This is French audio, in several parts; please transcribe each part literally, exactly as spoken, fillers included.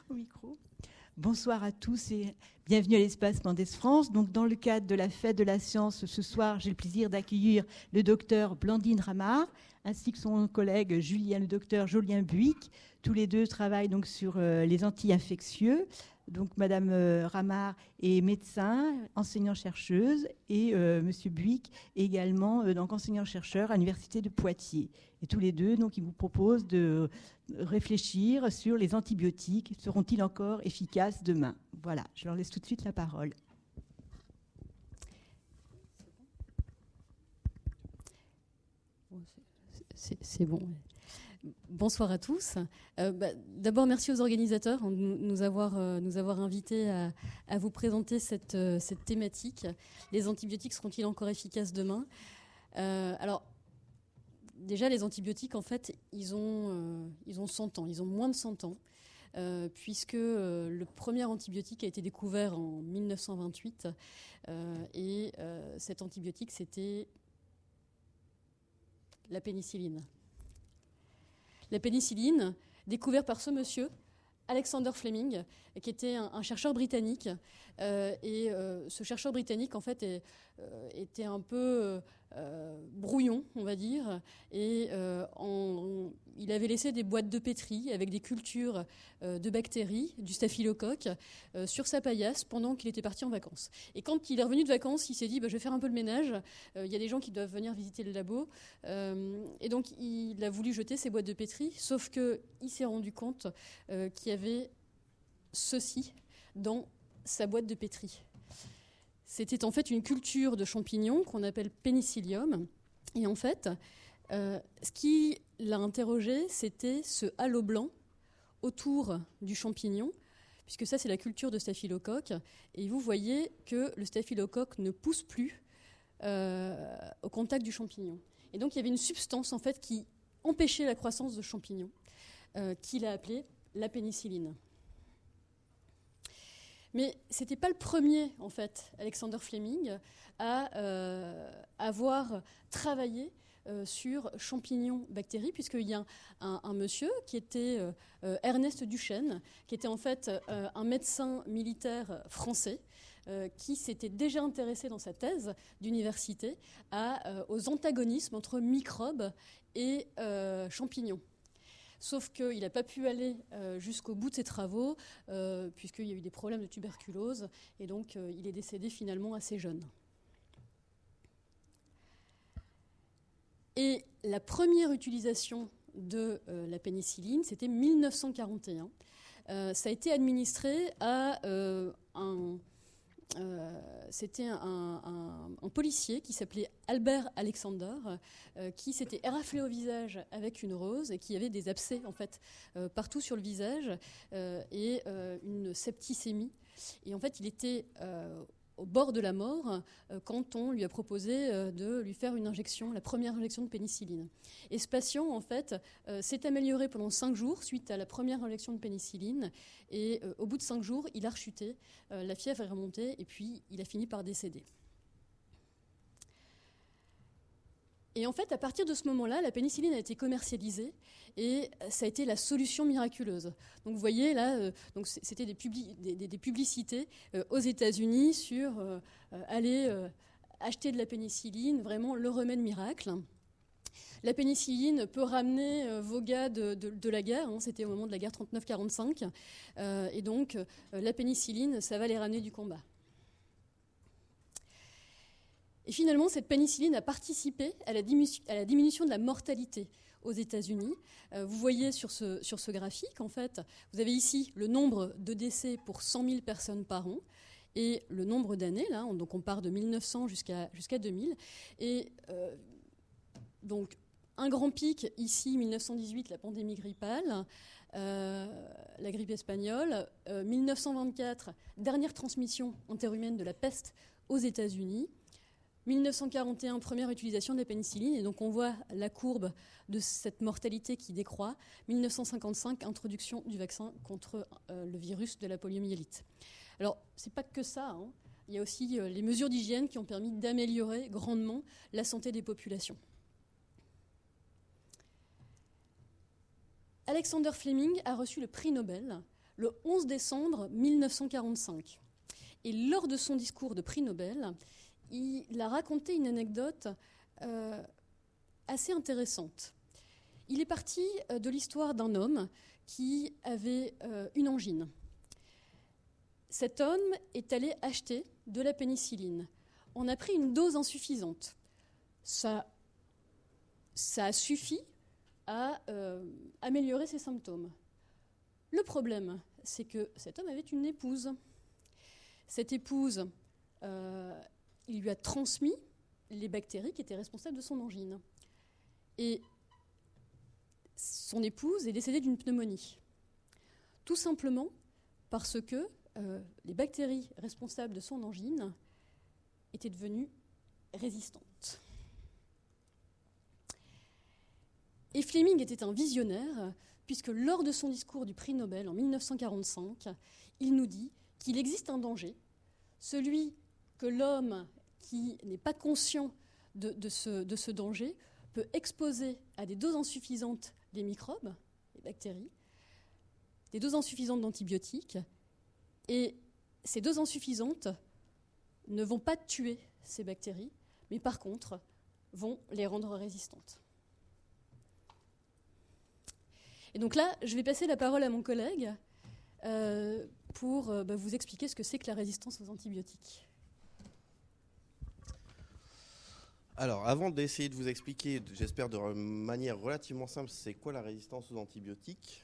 au micro. Bonsoir à tous et bienvenue à l'espace Mendes France. Donc, dans le cadre de la fête de la science, ce soir, j'ai le plaisir d'accueillir le docteur Blandine Ramard ainsi que son collègue Julien, le docteur Jolien Buick. Tous les deux travaillent donc sur euh, les anti-infectieux. Donc, Madame euh, Ramard est médecin, enseignant-chercheuse, et euh, Monsieur Buick est également euh, donc enseignant-chercheur à l'Université de Poitiers. Et tous les deux, donc, ils vous proposent de réfléchir sur les antibiotiques. Seront-ils encore efficaces demain? Voilà, je leur laisse tout de suite la parole. C'est, c'est bon. Bonsoir à tous. Euh, bah, d'abord, merci aux organisateurs de nous avoir, euh, nous avoir invités à, à vous présenter cette, euh, cette thématique. Les antibiotiques seront-ils encore efficaces demain? euh, Alors, déjà, les antibiotiques, en fait, ils ont, euh, ils ont cent ans. Ils ont moins de cent ans, euh, puisque euh, le premier antibiotique a été découvert en mille neuf cent vingt-huit. Euh, et euh, cet antibiotique, c'était la pénicilline. La pénicilline, découverte par ce monsieur, Alexander Fleming, qui était un, un chercheur britannique. Euh, et euh, ce chercheur britannique, en fait, est, euh, était un peu euh, brouillon, on va dire. Et euh, en, il avait laissé des boîtes de pétri avec des cultures euh, de bactéries, du staphylocoque, euh, sur sa paillasse pendant qu'il était parti en vacances. Et quand il est revenu de vacances, il s'est dit bah, « je vais faire un peu le ménage, il euh, y a des gens qui doivent venir visiter le labo euh, ». Et donc, il a voulu jeter ces boîtes de pétri, sauf qu'il s'est rendu compte euh, qu'il y avait ceci dans sa boîte de pétri. C'était en fait une culture de champignons qu'on appelle Penicillium. Et en fait, euh, ce qui l'a interrogé, c'était ce halo blanc autour du champignon, puisque ça, c'est la culture de staphylocoque. Et vous voyez que le staphylocoque ne pousse plus euh, au contact du champignon. Et donc, il y avait une substance, en fait, qui empêchait la croissance de champignons, euh, qu'il a appelée la pénicilline. Mais ce n'était pas le premier, en fait, Alexander Fleming, à euh, avoir travaillé euh, sur champignons bactéries, puisqu'il y a un, un, un monsieur qui était euh, Ernest Duchesne, qui était en fait euh, un médecin militaire français, euh, qui s'était déjà intéressé dans sa thèse d'université à, euh, aux antagonismes entre microbes et euh, champignons. Sauf qu'il n'a pas pu aller euh, jusqu'au bout de ses travaux, euh, puisqu'il y a eu des problèmes de tuberculose, et donc euh, il est décédé finalement assez jeune. Et la première utilisation de euh, la pénicilline, c'était mille neuf cent quarante et un. Euh, ça a été administré à euh, un... Euh, c'était un, un, un policier qui s'appelait Albert Alexander, euh, qui s'était éraflé au visage avec une rose et qui avait des abcès en fait euh, partout sur le visage euh, et euh, une septicémie. Et en fait, il était euh, au bord de la mort euh, quand on lui a proposé euh, de lui faire une injection, la première injection de pénicilline. Et ce patient, en fait, euh, s'est amélioré pendant cinq jours suite à la première injection de pénicilline. Et euh, au bout de cinq jours, il a rechuté, euh, la fièvre est remontée et puis il a fini par décéder. Et en fait, à partir de ce moment-là, la pénicilline a été commercialisée et ça a été la solution miraculeuse. Donc vous voyez là, euh, donc c'était des, publi- des, des, des publicités euh, aux États-Unis sur euh, euh, aller euh, acheter de la pénicilline, vraiment le remède miracle. La pénicilline peut ramener euh, vos gars de, de, de la guerre, hein, c'était au moment de la guerre trente-neuf quarante-cinq, euh, et donc euh, la pénicilline, ça va les ramener du combat. Et finalement, cette pénicilline a participé à la, diminu- à la diminution de la mortalité aux États-Unis. Euh, vous voyez sur ce, sur ce graphique, en fait, vous avez ici le nombre de décès pour cent mille personnes par an et le nombre d'années, là, donc on part de mille neuf cents jusqu'à, jusqu'à deux mille. Et euh, donc, un grand pic, ici, mille neuf cent dix-huit, la pandémie grippale, euh, la grippe espagnole. Euh, mille neuf cent vingt-quatre, dernière transmission interhumaine de la peste aux États-Unis. mille neuf cent quarante et un, première utilisation de la pénicilline, et donc on voit la courbe de cette mortalité qui décroît. mille neuf cent cinquante-cinq, introduction du vaccin contre euh, le virus de la poliomyélite. Alors, c'est pas que ça, hein. Il y a aussi euh, les mesures d'hygiène qui ont permis d'améliorer grandement la santé des populations. Alexander Fleming a reçu le prix Nobel le onze décembre mille neuf cent quarante-cinq. Et lors de son discours de prix Nobel, il a raconté une anecdote euh, assez intéressante. Il est parti de l'histoire d'un homme qui avait euh, une angine. Cet homme est allé acheter de la pénicilline. On a pris une dose insuffisante. Ça, ça a suffi à euh, améliorer ses symptômes. Le problème, c'est que cet homme avait une épouse. Cette épouse, euh, il lui a transmis les bactéries qui étaient responsables de son angine. Et son épouse est décédée d'une pneumonie. Tout simplement parce que euh, les bactéries responsables de son angine étaient devenues résistantes. Et Fleming était un visionnaire, puisque lors de son discours du prix Nobel en mille neuf cent quarante-cinq, il nous dit qu'il existe un danger, celui que l'homme qui n'est pas conscient de, de, ce, de ce danger peut exposer à des doses insuffisantes les microbes, les bactéries, des doses insuffisantes d'antibiotiques, et ces doses insuffisantes ne vont pas tuer ces bactéries, mais par contre vont les rendre résistantes. Et donc là, je vais passer la parole à mon collègue euh, pour euh, bah, vous expliquer ce que c'est que la résistance aux antibiotiques. Alors, avant d'essayer de vous expliquer, j'espère de manière relativement simple, c'est quoi la résistance aux antibiotiques,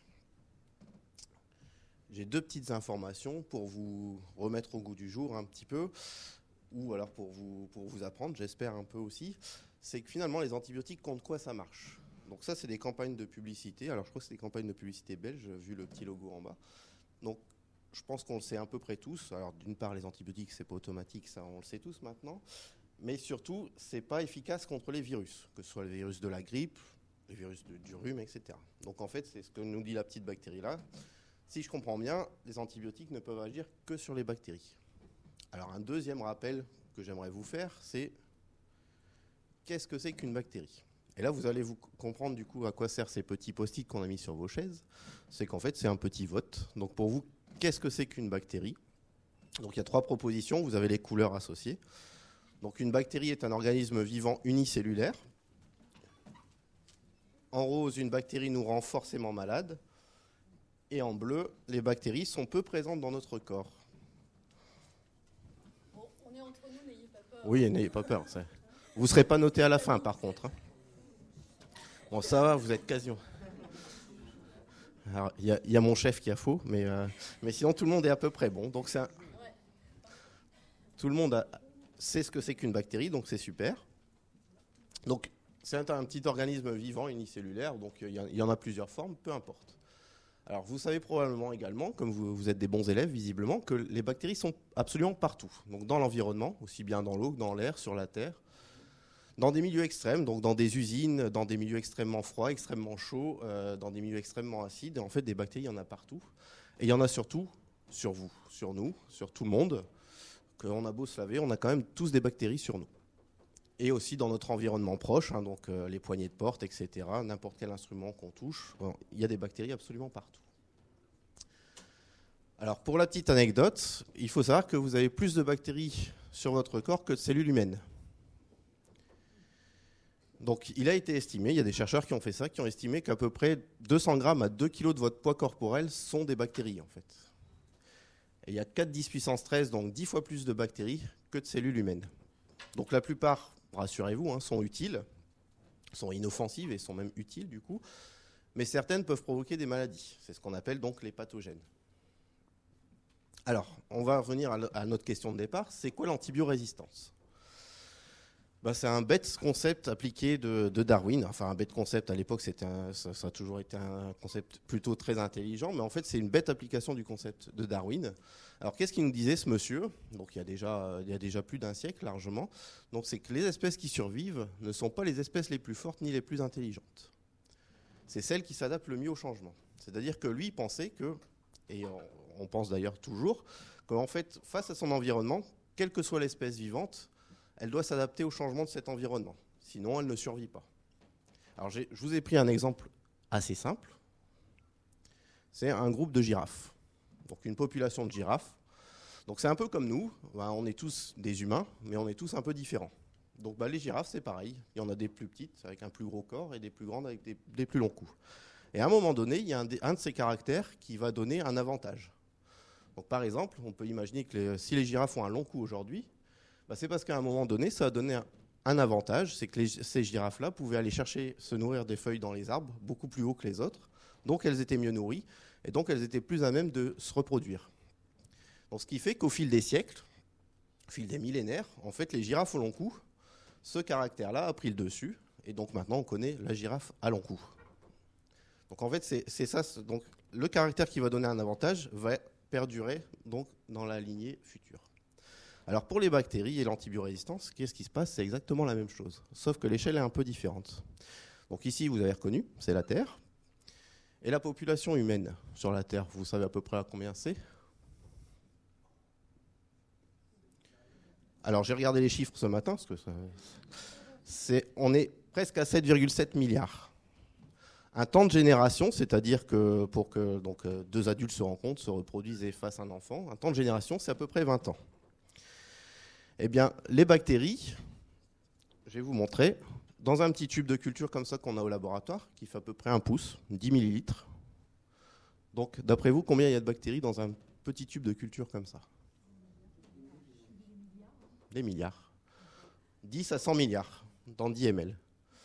j'ai deux petites informations pour vous remettre au goût du jour un petit peu, ou alors pour vous, pour vous apprendre, j'espère un peu aussi. C'est que finalement, les antibiotiques, contre quoi ça marche ? Donc ça, c'est des campagnes de publicité. Alors, je crois que c'est des campagnes de publicité belges, vu le petit logo en bas. Donc, je pense qu'on le sait à peu près tous. Alors, d'une part, les antibiotiques, c'est pas automatique, ça, on le sait tous maintenant. Mais surtout, c'est pas efficace contre les virus, que ce soit le virus de la grippe, les virus de, du rhume, et cetera. Donc, en fait, c'est ce que nous dit la petite bactérie là. Si je comprends bien, les antibiotiques ne peuvent agir que sur les bactéries. Alors, un deuxième rappel que j'aimerais vous faire, c'est qu'est-ce que c'est qu'une bactérie ? Et là, vous allez vous comprendre du coup à quoi servent ces petits post-it qu'on a mis sur vos chaises. C'est qu'en fait, c'est un petit vote. Donc pour vous, qu'est-ce que c'est qu'une bactérie ? Donc il y a trois propositions, vous avez les couleurs associées. Donc une bactérie est un organisme vivant unicellulaire. En rose, une bactérie nous rend forcément malade. Et en bleu, les bactéries sont peu présentes dans notre corps. Bon, on est entre nous, n'ayez pas peur. Oui, n'ayez pas peur. Ça. Vous ne serez pas noté à la fin, par contre. Hein. Bon, ça va, vous êtes quasiment. Alors, il y, y a mon chef qui a faux, mais, euh, mais sinon, tout le monde est à peu près bon. Donc, c'est un... Tout le monde a... sait ce que c'est qu'une bactérie, donc c'est super. Donc, c'est un, un petit organisme vivant, unicellulaire, donc il y, y en a plusieurs formes, peu importe. Alors, vous savez probablement également, comme vous, vous êtes des bons élèves, visiblement, que les bactéries sont absolument partout. Donc, dans l'environnement, aussi bien dans l'eau que dans l'air, sur la Terre. Dans des milieux extrêmes, donc dans des usines, dans des milieux extrêmement froids, extrêmement chauds, euh, dans des milieux extrêmement acides. Et en fait, des bactéries, il y en a partout. Et il y en a surtout sur vous, sur nous, sur tout le monde. Qu'on a beau se laver, on a quand même tous des bactéries sur nous. Et aussi dans notre environnement proche, hein, donc euh, les poignées de porte, et cetera, n'importe quel instrument qu'on touche, bon, il y a des bactéries absolument partout. Alors, pour la petite anecdote, il faut savoir que vous avez plus de bactéries sur votre corps que de cellules humaines. Donc, il a été estimé, il y a des chercheurs qui ont fait ça, qui ont estimé qu'à peu près deux cents grammes à deux kilos de votre poids corporel sont des bactéries, en fait. Et il y a quatre dix puissance treize, donc dix fois plus de bactéries que de cellules humaines. Donc, la plupart, rassurez-vous, hein, sont utiles, sont inoffensives et sont même utiles, du coup. Mais certaines peuvent provoquer des maladies. C'est ce qu'on appelle donc les pathogènes. Alors, on va revenir à notre question de départ. C'est quoi l'antibiorésistance ? Bah, c'est un bête concept appliqué de, de Darwin. Enfin, un bête concept, à l'époque, c'était un, ça, ça a toujours été un concept plutôt très intelligent, mais en fait, c'est une bête application du concept de Darwin. Alors, qu'est-ce qu'il nous disait, ce monsieur ? Donc, il y a déjà, il y a déjà plus d'un siècle, largement. Donc, c'est que les espèces qui survivent ne sont pas les espèces les plus fortes ni les plus intelligentes. C'est celles qui s'adaptent le mieux au changement. C'est-à-dire que lui, il pensait que, et on, on pense d'ailleurs toujours, qu'en fait, face à son environnement, quelle que soit l'espèce vivante, elle doit s'adapter au changement de cet environnement. Sinon, elle ne survit pas. Alors, j'ai, je vous ai pris un exemple assez simple. C'est un groupe de girafes. donc une population de girafes. Donc c'est un peu comme nous, bah, on est tous des humains, mais on est tous un peu différents. Donc bah, les girafes, c'est pareil. Il y en a des plus petites avec un plus gros corps et des plus grandes avec des, des plus longs coups. Et à un moment donné, il y a un, des, un de ces caractères qui va donner un avantage. Donc par exemple, on peut imaginer que les, si les girafes ont un long cou aujourd'hui, bah, c'est parce qu'à un moment donné, ça a donné un, un avantage, c'est que les, ces girafes-là pouvaient aller chercher, se nourrir des feuilles dans les arbres, beaucoup plus haut que les autres. Donc elles étaient mieux nourries, et donc elles étaient plus à même de se reproduire. Donc, ce qui fait qu'au fil des siècles, au fil des millénaires, en fait, les girafes au long cou, ce caractère-là a pris le dessus, et donc maintenant on connaît la girafe à long cou. Donc en fait, c'est, c'est ça. Donc, le caractère qui va donner un avantage va perdurer donc, dans la lignée future. Alors pour les bactéries et l'antibiorésistance, qu'est-ce qui se passe? C'est exactement la même chose, sauf que l'échelle est un peu différente. Donc ici, vous avez reconnu, c'est la Terre. Et la population humaine sur la Terre, vous savez à peu près à combien c'est? Alors j'ai regardé les chiffres ce matin, parce que ça, c'est, on est presque à sept virgule sept milliards. Un temps de génération, c'est-à-dire que pour que donc, deux adultes se rencontrent, se reproduisent et fassent un enfant, un temps de génération, c'est à peu près vingt ans. Eh bien, les bactéries, je vais vous montrer, dans un petit tube de culture comme ça qu'on a au laboratoire, qui fait à peu près un pouce, dix millilitres. Donc, d'après vous, combien il y a de bactéries dans un petit tube de culture comme ça? Des milliards. dix à cent milliards dans dix millilitres.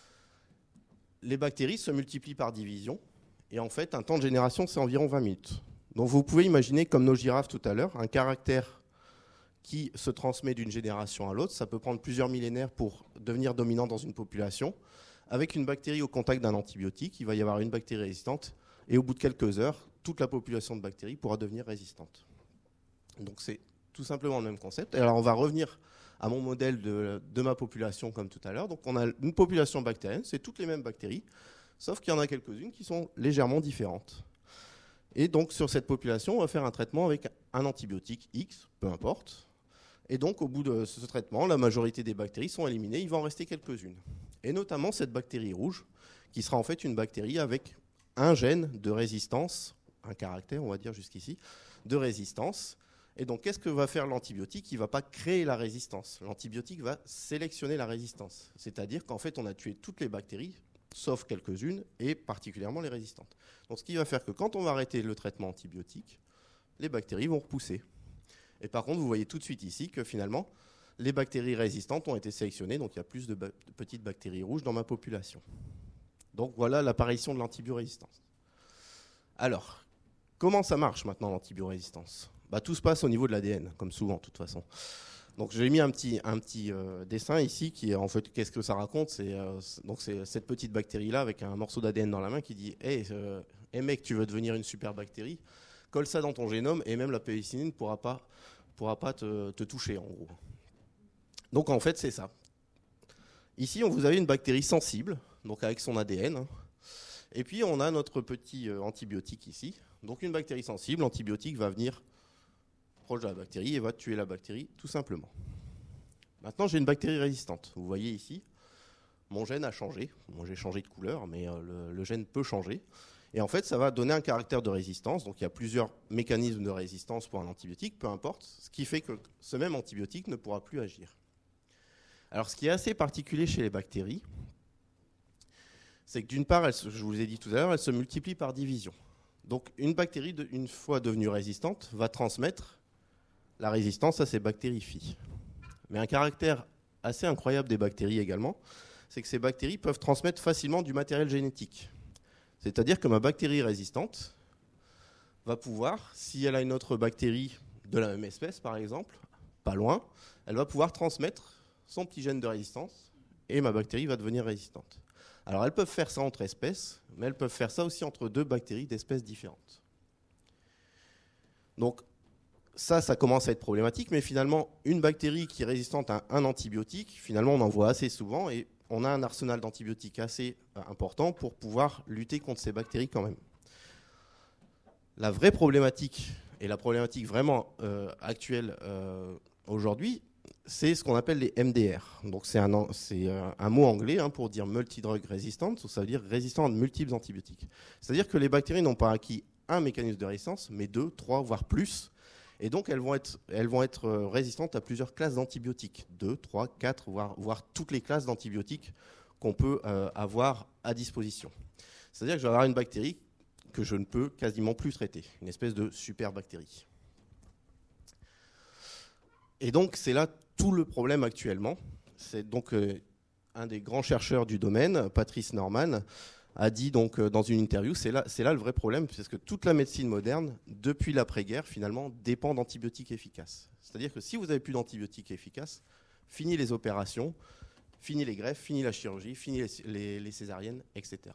Les bactéries se multiplient par division et en fait, un temps de génération, c'est environ vingt minutes. Donc vous pouvez imaginer, comme nos girafes tout à l'heure, un caractère qui se transmet d'une génération à l'autre. Ça peut prendre plusieurs millénaires pour devenir dominant dans une population. Avec une bactérie au contact d'un antibiotique, il va y avoir une bactérie résistante et au bout de quelques heures, toute la population de bactéries pourra devenir résistante. Donc c'est tout simplement le même concept. Et alors on va revenir à mon modèle de, de ma population comme tout à l'heure. Donc on a une population bactérienne, c'est toutes les mêmes bactéries, sauf qu'il y en a quelques-unes qui sont légèrement différentes. Et donc sur cette population, on va faire un traitement avec un antibiotique X, peu importe. Et donc au bout de ce traitement, la majorité des bactéries sont éliminées, il va en rester quelques-unes. Et notamment cette bactérie rouge, qui sera en fait une bactérie avec un gène de résistance, un caractère on va dire jusqu'ici, de résistance. Et donc, qu'est-ce que va faire l'antibiotique? Il ne va pas créer la résistance. L'antibiotique va sélectionner la résistance. C'est-à-dire qu'en fait, on a tué toutes les bactéries, sauf quelques-unes, et particulièrement les résistantes. Donc, ce qui va faire que quand on va arrêter le traitement antibiotique, les bactéries vont repousser. Et par contre, vous voyez tout de suite ici que finalement, les bactéries résistantes ont été sélectionnées. Donc, il y a plus de, ba- de petites bactéries rouges dans ma population. Donc, voilà l'apparition de l'antibiorésistance. Alors, comment ça marche maintenant, l'antibiorésistance? Bah, tout se passe au niveau de l'A D N, comme souvent, de toute façon. Donc, j'ai mis un petit, un petit euh, dessin ici qui est en fait, qu'est-ce que ça raconte? C'est, euh, donc, c'est cette petite bactérie-là avec un morceau d'A D N dans la main qui dit hey, euh, hey mec, tu veux devenir une super bactérie? Colle ça dans ton génome et même la pénicilline ne pourra pas, pourra pas te, te toucher, en gros. Donc, en fait, c'est ça. Ici, on, vous avez une bactérie sensible, donc avec son A D N. Hein. Et puis, on a notre petit euh, antibiotique ici. Donc, une bactérie sensible, l'antibiotique va venir proche de la bactérie et va tuer la bactérie tout simplement. Maintenant, j'ai une bactérie résistante. Vous voyez ici, mon gène a changé. Moi, j'ai changé de couleur, mais euh, le, le gène peut changer. Et en fait, ça va donner un caractère de résistance. Donc, il y a plusieurs mécanismes de résistance pour un antibiotique, peu importe. Ce qui fait que ce même antibiotique ne pourra plus agir. Alors, ce qui est assez particulier chez les bactéries, c'est que d'une part, elles, je vous ai dit tout à l'heure, elles se multiplient par division. Donc, une bactérie, une fois devenue résistante, va transmettre la résistance à ces bactéries filles. Mais un caractère assez incroyable des bactéries également, c'est que ces bactéries peuvent transmettre facilement du matériel génétique. C'est-à-dire que ma bactérie résistante va pouvoir, si elle a une autre bactérie de la même espèce par exemple, pas loin, elle va pouvoir transmettre son petit gène de résistance et ma bactérie va devenir résistante. Alors elles peuvent faire ça entre espèces, mais elles peuvent faire ça aussi entre deux bactéries d'espèces différentes. Donc ça, ça commence à être problématique, mais finalement, une bactérie qui est résistante à un antibiotique, finalement, on en voit assez souvent et on a un arsenal d'antibiotiques assez important pour pouvoir lutter contre ces bactéries quand même. La vraie problématique, et la problématique vraiment euh, actuelle euh, aujourd'hui, c'est ce qu'on appelle les M D R. Donc c'est un, c'est un mot anglais hein, pour dire multidrug resistant, ça veut dire résistant à de multiples antibiotiques. C'est-à-dire que les bactéries n'ont pas acquis un mécanisme de résistance, mais deux, trois, voire plus. Et donc, elles vont être, elles vont être résistantes à plusieurs classes d'antibiotiques. Deux, trois, quatre, voire, voire toutes les classes d'antibiotiques qu'on peut euh, avoir à disposition. C'est-à-dire que je vais avoir une bactérie que je ne peux quasiment plus traiter, une espèce de super bactérie. Et donc, c'est là tout le problème actuellement. C'est donc euh, un des grands chercheurs du domaine, Patrice Norman, a dit donc euh, dans une interview, c'est là, c'est là le vrai problème, parce que toute la médecine moderne, depuis l'après-guerre, finalement, dépend d'antibiotiques efficaces. C'est-à-dire que si vous n'avez plus d'antibiotiques efficaces, fini les opérations, fini les greffes, fini la chirurgie, fini les, les, les césariennes, et cetera.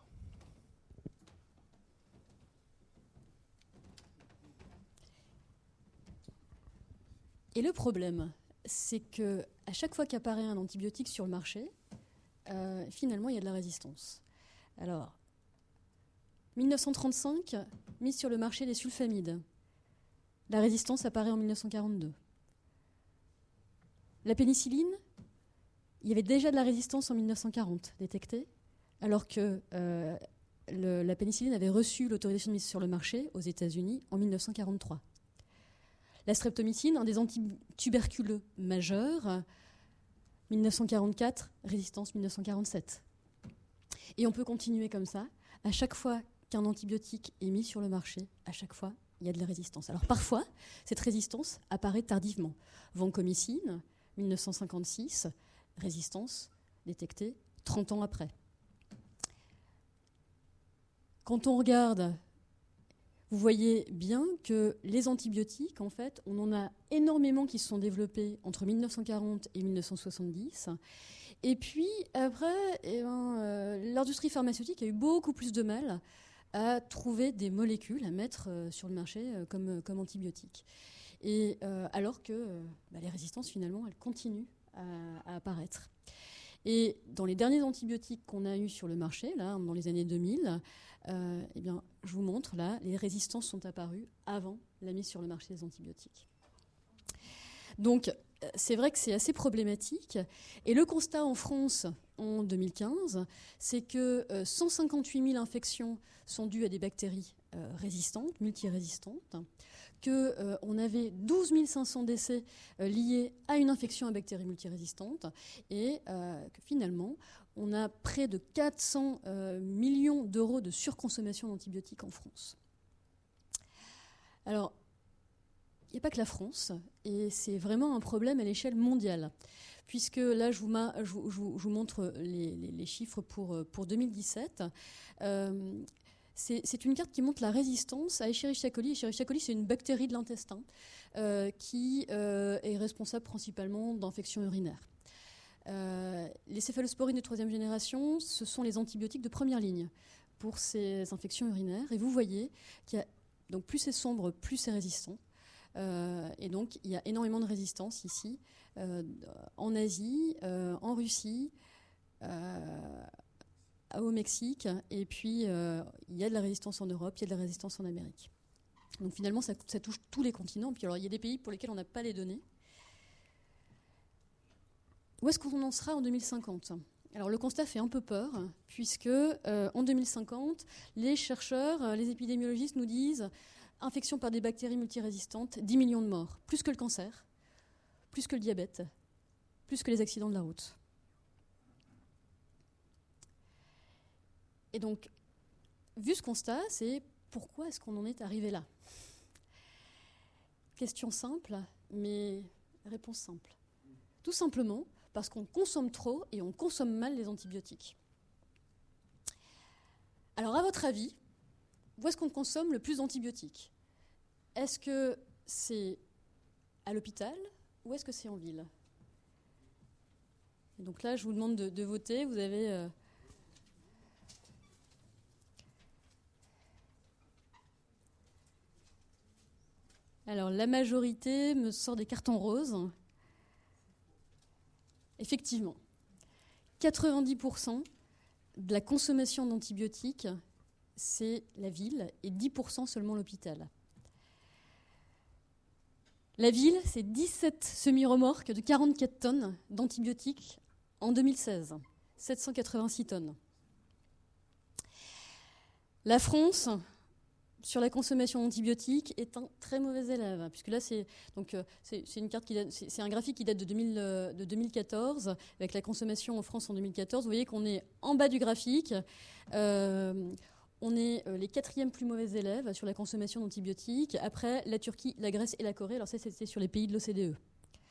Et le problème, c'est que à chaque fois qu'apparaît un antibiotique sur le marché, euh, finalement, il y a de la résistance. Alors, mille neuf cent trente-cinq, mise sur le marché les sulfamides. La résistance apparaît en mille neuf cent quarante-deux. La pénicilline, il y avait déjà de la résistance en mille neuf cent quarante détectée, alors que euh, le, la pénicilline avait reçu l'autorisation de mise sur le marché aux États-Unis en mille neuf cent quarante-trois. La streptomycine, un des antituberculeux majeurs, mille neuf cent quarante-quatre, résistance mille neuf cent quarante-sept. Et on peut continuer comme ça. À chaque fois qu'un antibiotique est mis sur le marché, à chaque fois, il y a de la résistance. Alors parfois, cette résistance apparaît tardivement. Vancomycine, mille neuf cent cinquante-six, résistance détectée trente ans après. Quand on regarde, vous voyez bien que les antibiotiques, en fait, on en a énormément qui se sont développés entre mille neuf cent quarante et mille neuf cent soixante-dix. Et puis, après, eh ben, euh, l'industrie pharmaceutique a eu beaucoup plus de mal à trouver des molécules à mettre euh, sur le marché euh, comme, comme antibiotiques. Et euh, alors que euh, bah, les résistances, finalement, elles continuent à, à apparaître. Et dans les derniers antibiotiques qu'on a eus sur le marché, là, dans les années deux mille, euh, eh bien, je vous montre, là, les résistances sont apparues avant la mise sur le marché des antibiotiques. Donc, c'est vrai que c'est assez problématique. Et le constat en France, en deux mille quinze, c'est que euh, cent cinquante-huit mille infections sont dues à des bactéries euh, résistantes, multirésistantes, qu'on euh, avait douze mille cinq cents décès euh, liés à une infection à bactéries multirésistante et euh, que finalement, on a près de quatre cents euh, millions d'euros de surconsommation d'antibiotiques en France. Alors, il n'y a pas que la France, et c'est vraiment un problème à l'échelle mondiale. Puisque là, je vous, ma, je vous, je vous, je vous montre les, les, les chiffres pour, pour deux mille dix-sept. Euh, c'est, c'est une carte qui montre la résistance à Escherichia coli. Escherichia coli, c'est une bactérie de l'intestin euh, qui euh, est responsable principalement d'infections urinaires. Euh, les céphalosporines de troisième génération, ce sont les antibiotiques de première ligne pour ces infections urinaires. Et vous voyez qu'il y a, donc plus c'est sombre, plus c'est résistant. Euh, et donc, il y a énormément de résistance ici, euh, en Asie, euh, en Russie, euh, au Mexique, et puis euh, il y a de la résistance en Europe, il y a de la résistance en Amérique. Donc finalement, ça, ça touche tous les continents. Puis alors, il y a des pays pour lesquels on n'a pas les données. Où est-ce qu'on en sera en deux mille cinquante ? Alors le constat fait un peu peur, puisque euh, en deux mille cinquante, les chercheurs, les épidémiologistes nous disent infection par des bactéries multirésistantes, dix millions de morts, plus que le cancer, plus que le diabète, plus que les accidents de la route. Et donc, vu ce constat, c'est pourquoi est-ce qu'on en est arrivé là ? Question simple, mais réponse simple. Tout simplement parce qu'on consomme trop et on consomme mal les antibiotiques. Alors, à votre avis, où est-ce qu'on consomme le plus d'antibiotiques ? Est-ce que c'est à l'hôpital ou est-ce que c'est en ville ? Et donc là, je vous demande de, de voter. Vous avez... Euh... Alors, la majorité me sort des cartons roses. Effectivement, quatre-vingt-dix pour cent de la consommation d'antibiotiques, c'est la ville, et dix pour cent seulement l'hôpital. La ville, c'est dix-sept semi-remorques de quarante-quatre tonnes d'antibiotiques en deux mille seize, sept cent quatre-vingt-six tonnes. La France, sur la consommation d'antibiotiques est un très mauvais élève, puisque là c'est donc c'est, c'est une carte qui date, c'est, c'est un graphique qui date de, deux mille, de deux mille quatorze avec la consommation en France en deux mille quatorze. Vous voyez qu'on est en bas du graphique. Euh, on est les quatrièmes plus mauvais élèves sur la consommation d'antibiotiques après la Turquie, la Grèce et la Corée. Alors ça c'était sur les pays de l'O C D E.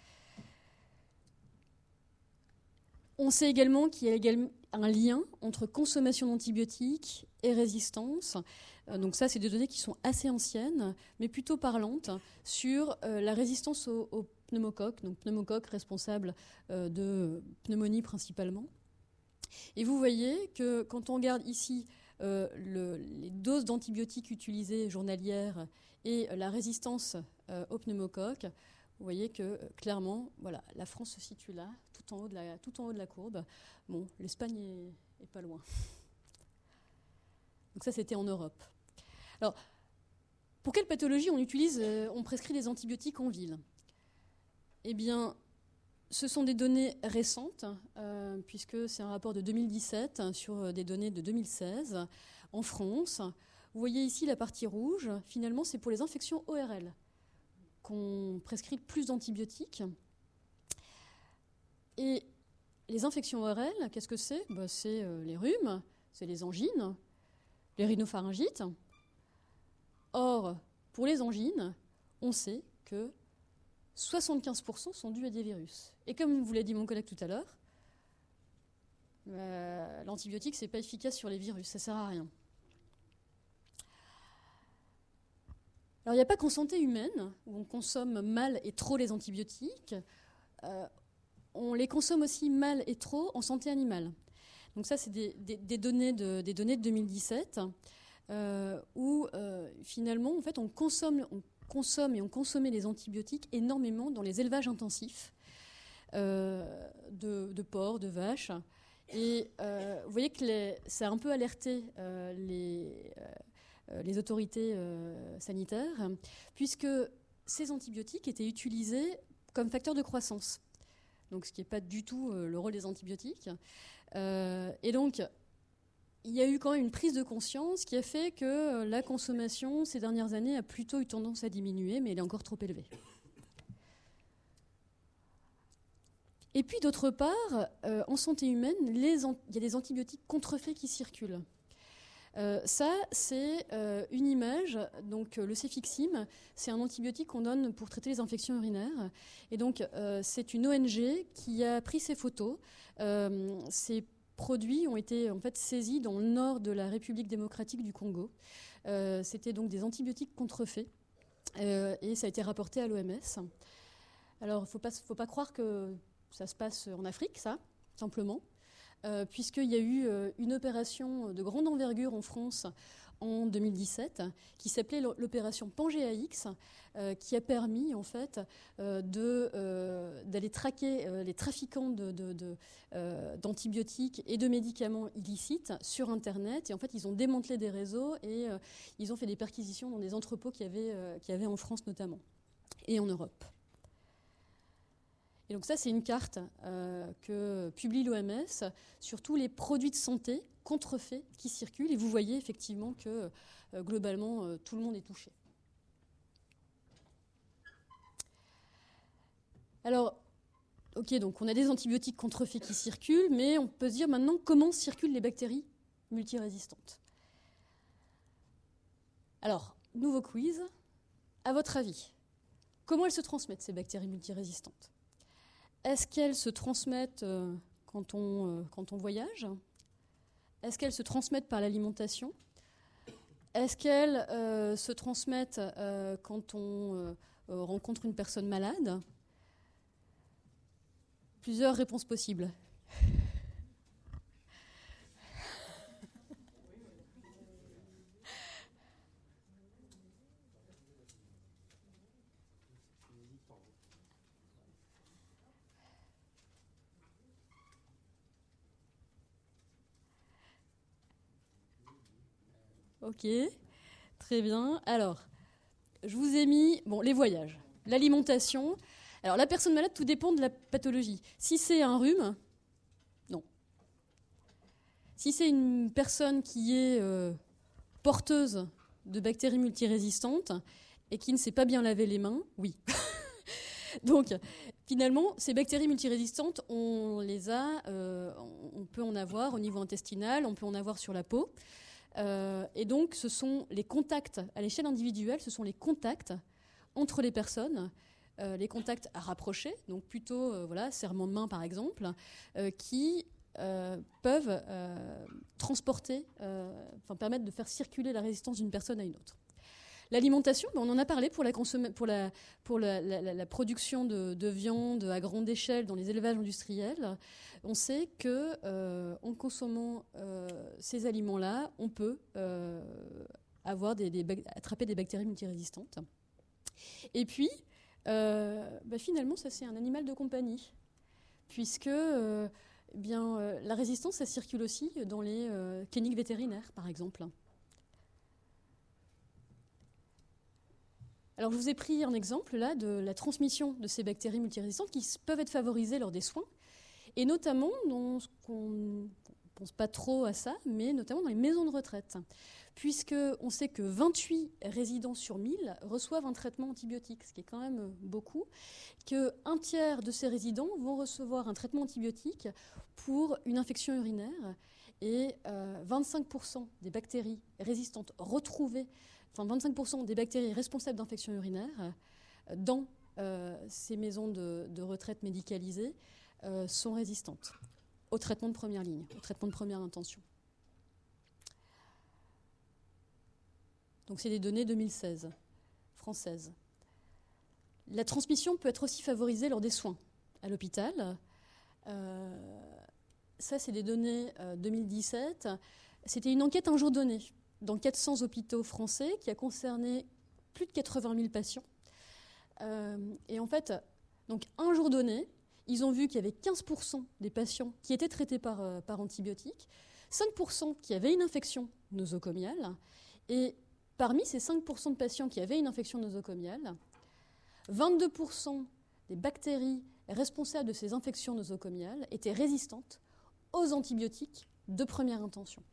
On sait également qu'il y a également un lien entre consommation d'antibiotiques et résistance. Donc ça, c'est des données qui sont assez anciennes, mais plutôt parlantes, sur euh, la résistance aux, aux pneumocoques, donc pneumocoques responsables euh, de pneumonie principalement. Et vous voyez que quand on regarde ici euh, le, les doses d'antibiotiques utilisées journalières et la résistance euh, aux pneumocoques, vous voyez que euh, clairement, voilà, la France se situe là, tout en haut de la, tout en haut de la courbe. Bon, l'Espagne est, est pas loin. Donc ça, c'était en Europe. Alors, pour quelle pathologie on utilise, euh, on prescrit des antibiotiques en ville ? Eh bien, ce sont des données récentes, euh, puisque c'est un rapport de deux mille dix-sept sur des données de deux mille seize en France. Vous voyez ici la partie rouge. Finalement, c'est pour les infections O R L qu'on prescrit plus d'antibiotiques. Et les infections O R L, qu'est-ce que c'est ? Ben, c'est euh, les rhumes, c'est les angines, les rhinopharyngites. Or, pour les angines, on sait que soixante-quinze pour cent sont dus à des virus. Et comme vous l'a dit mon collègue tout à l'heure, euh, l'antibiotique, ce n'est pas efficace sur les virus, ça ne sert à rien. Alors, il n'y a pas qu'en santé humaine, où on consomme mal et trop les antibiotiques, euh, on les consomme aussi mal et trop en santé animale. Donc ça, c'est des, des, des, données, de, des données de deux mille dix-sept, euh, où euh, finalement, en fait, on consomme, on consomme et on consommait les antibiotiques énormément dans les élevages intensifs euh, de, de porcs, de vaches. Et euh, vous voyez que les, ça a un peu alerté euh, les, euh, les autorités euh, sanitaires, puisque ces antibiotiques étaient utilisés comme facteurs de croissance. Donc, ce qui n'est pas du tout euh, le rôle des antibiotiques. Euh, et donc, il y a eu quand même une prise de conscience qui a fait que euh, la consommation, ces dernières années, a plutôt eu tendance à diminuer, mais elle est encore trop élevée. Et puis, d'autre part, euh, en santé humaine, les an- il y a des antibiotiques contrefaits qui circulent. Euh, ça, c'est euh, une image. Donc, euh, le cefixime, c'est un antibiotique qu'on donne pour traiter les infections urinaires. Et donc, euh, c'est une O N G qui a pris ces photos. Euh, ces produits ont été en fait saisis dans le nord de la République démocratique du Congo. Euh, c'était donc des antibiotiques contrefaits. Euh, et ça a été rapporté à l'O M S. Alors, il ne faut pas, faut pas croire que ça se passe en Afrique, ça, simplement. Euh, puisqu'il y a eu euh, une opération de grande envergure en France en deux mille dix-sept qui s'appelait l'opération Pangea-X, euh, qui a permis en fait euh, de, euh, d'aller traquer euh, les trafiquants de, de, de, euh, d'antibiotiques et de médicaments illicites sur Internet. Et en fait, ils ont démantelé des réseaux et euh, ils ont fait des perquisitions dans des entrepôts qu'il y avait, euh, qu'il y avait en France notamment et en Europe. Et donc ça, c'est une carte euh, que publie l'O M S sur tous les produits de santé contrefaits qui circulent. Et vous voyez effectivement que euh, globalement, euh, tout le monde est touché. Alors, ok, donc on a des antibiotiques contrefaits qui circulent, mais on peut se dire maintenant comment circulent les bactéries multirésistantes. Alors, nouveau quiz. À votre avis, comment elles se transmettent, ces bactéries multirésistantes ? Est-ce qu'elles se transmettent euh, quand, on, euh, quand on voyage ? Est-ce qu'elles se transmettent par l'alimentation ? Est-ce qu'elles euh, se transmettent euh, quand on euh, rencontre une personne malade ? Plusieurs réponses possibles. Ok, très bien. Alors, je vous ai mis bon, les voyages, l'alimentation. Alors, la personne malade, tout dépend de la pathologie. Si c'est un rhume, non. Si c'est une personne qui est euh, porteuse de bactéries multirésistantes et qui ne sait pas bien laver les mains, oui. Donc, finalement, ces bactéries multirésistantes, on les a, euh, on peut en avoir au niveau intestinal, on peut en avoir sur la peau. Euh, et donc, ce sont les contacts, à l'échelle individuelle, ce sont les contacts entre les personnes, euh, les contacts à rapprocher, donc plutôt, euh, voilà, serrement de main par exemple, euh, qui euh, peuvent euh, transporter, euh, enfin permettre de faire circuler la résistance d'une personne à une autre. L'alimentation, ben on en a parlé pour la, consomm- pour la, pour la, la, la production de, de viande à grande échelle dans les élevages industriels. On sait qu'en euh, consommant euh, ces aliments-là, on peut euh, avoir des, des, attraper des bactéries multirésistantes. Et puis, euh, ben finalement, ça c'est un animal de compagnie, puisque euh, eh bien, euh, la résistance, ça circule aussi dans les euh, cliniques vétérinaires, par exemple. Alors, je vous ai pris un exemple là de la transmission de ces bactéries multirésistantes qui peuvent être favorisées lors des soins, et notamment dans ce qu'on ne pense pas trop à ça, mais notamment dans les maisons de retraite, puisqu'on sait que vingt-huit résidents sur mille reçoivent un traitement antibiotique, ce qui est quand même beaucoup, qu'un tiers de ces résidents vont recevoir un traitement antibiotique pour une infection urinaire, et euh, vingt-cinq pour cent des bactéries résistantes retrouvées, enfin vingt-cinq pour cent des bactéries responsables d'infections urinaires dans euh, ces maisons de, de retraite médicalisées euh, sont résistantes au traitement de première ligne, au traitement de première intention. Donc c'est des données deux mille seize, françaises. La transmission peut être aussi favorisée lors des soins à l'hôpital. Euh, ça, c'est des données euh, deux mille dix-sept. C'était une enquête un jour donné dans quatre cents hôpitaux français qui a concerné plus de quatre-vingt mille patients. Euh, et en fait, donc un jour donné, ils ont vu qu'il y avait quinze pour cent des patients qui étaient traités par, euh, par antibiotiques, cinq pour cent qui avaient une infection nosocomiale, et parmi ces cinq pour cent de patients qui avaient une infection nosocomiale, vingt-deux pour cent des bactéries responsables de ces infections nosocomiales étaient résistantes aux antibiotiques de première intention.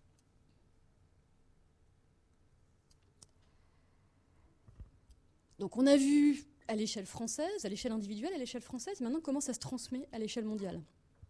Donc on a vu à l'échelle française, à l'échelle individuelle, à l'échelle française, maintenant comment ça se transmet à l'échelle mondiale.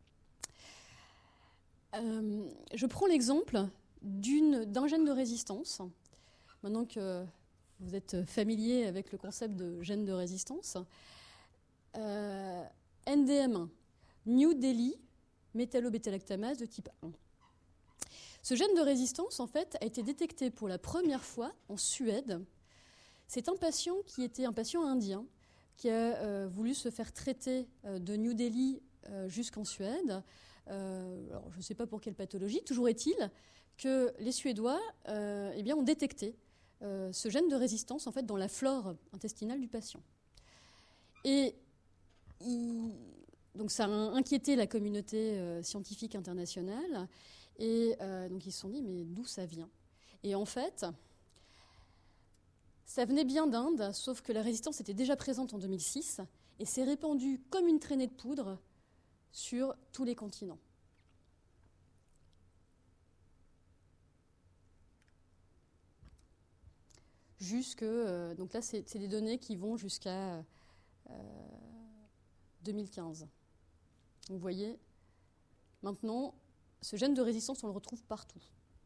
Euh, je prends l'exemple d'une, d'un gène de résistance. Maintenant que vous êtes familier avec le concept de gène de résistance, euh, N D M un, New Delhi métallobêtalactamase de type un. Ce gène de résistance, en fait, a été détecté pour la première fois en Suède. C'est un patient qui était un patient indien qui a euh, voulu se faire traiter euh, de New Delhi euh, jusqu'en Suède. Euh, alors, je ne sais pas pour quelle pathologie. Toujours est-il que les Suédois euh, eh bien, ont détecté euh, ce gène de résistance en fait, dans la flore intestinale du patient. Et il, donc ça a inquiété la communauté euh, scientifique internationale. Et euh, donc ils se sont dit, mais d'où ça vient ? Et en fait... ça venait bien d'Inde, sauf que la résistance était déjà présente en deux mille six et s'est répandue comme une traînée de poudre sur tous les continents. Jusque, euh, donc là, c'est, c'est des données qui vont jusqu'à euh, deux mille quinze. Vous voyez, maintenant, ce gène de résistance, on le retrouve partout.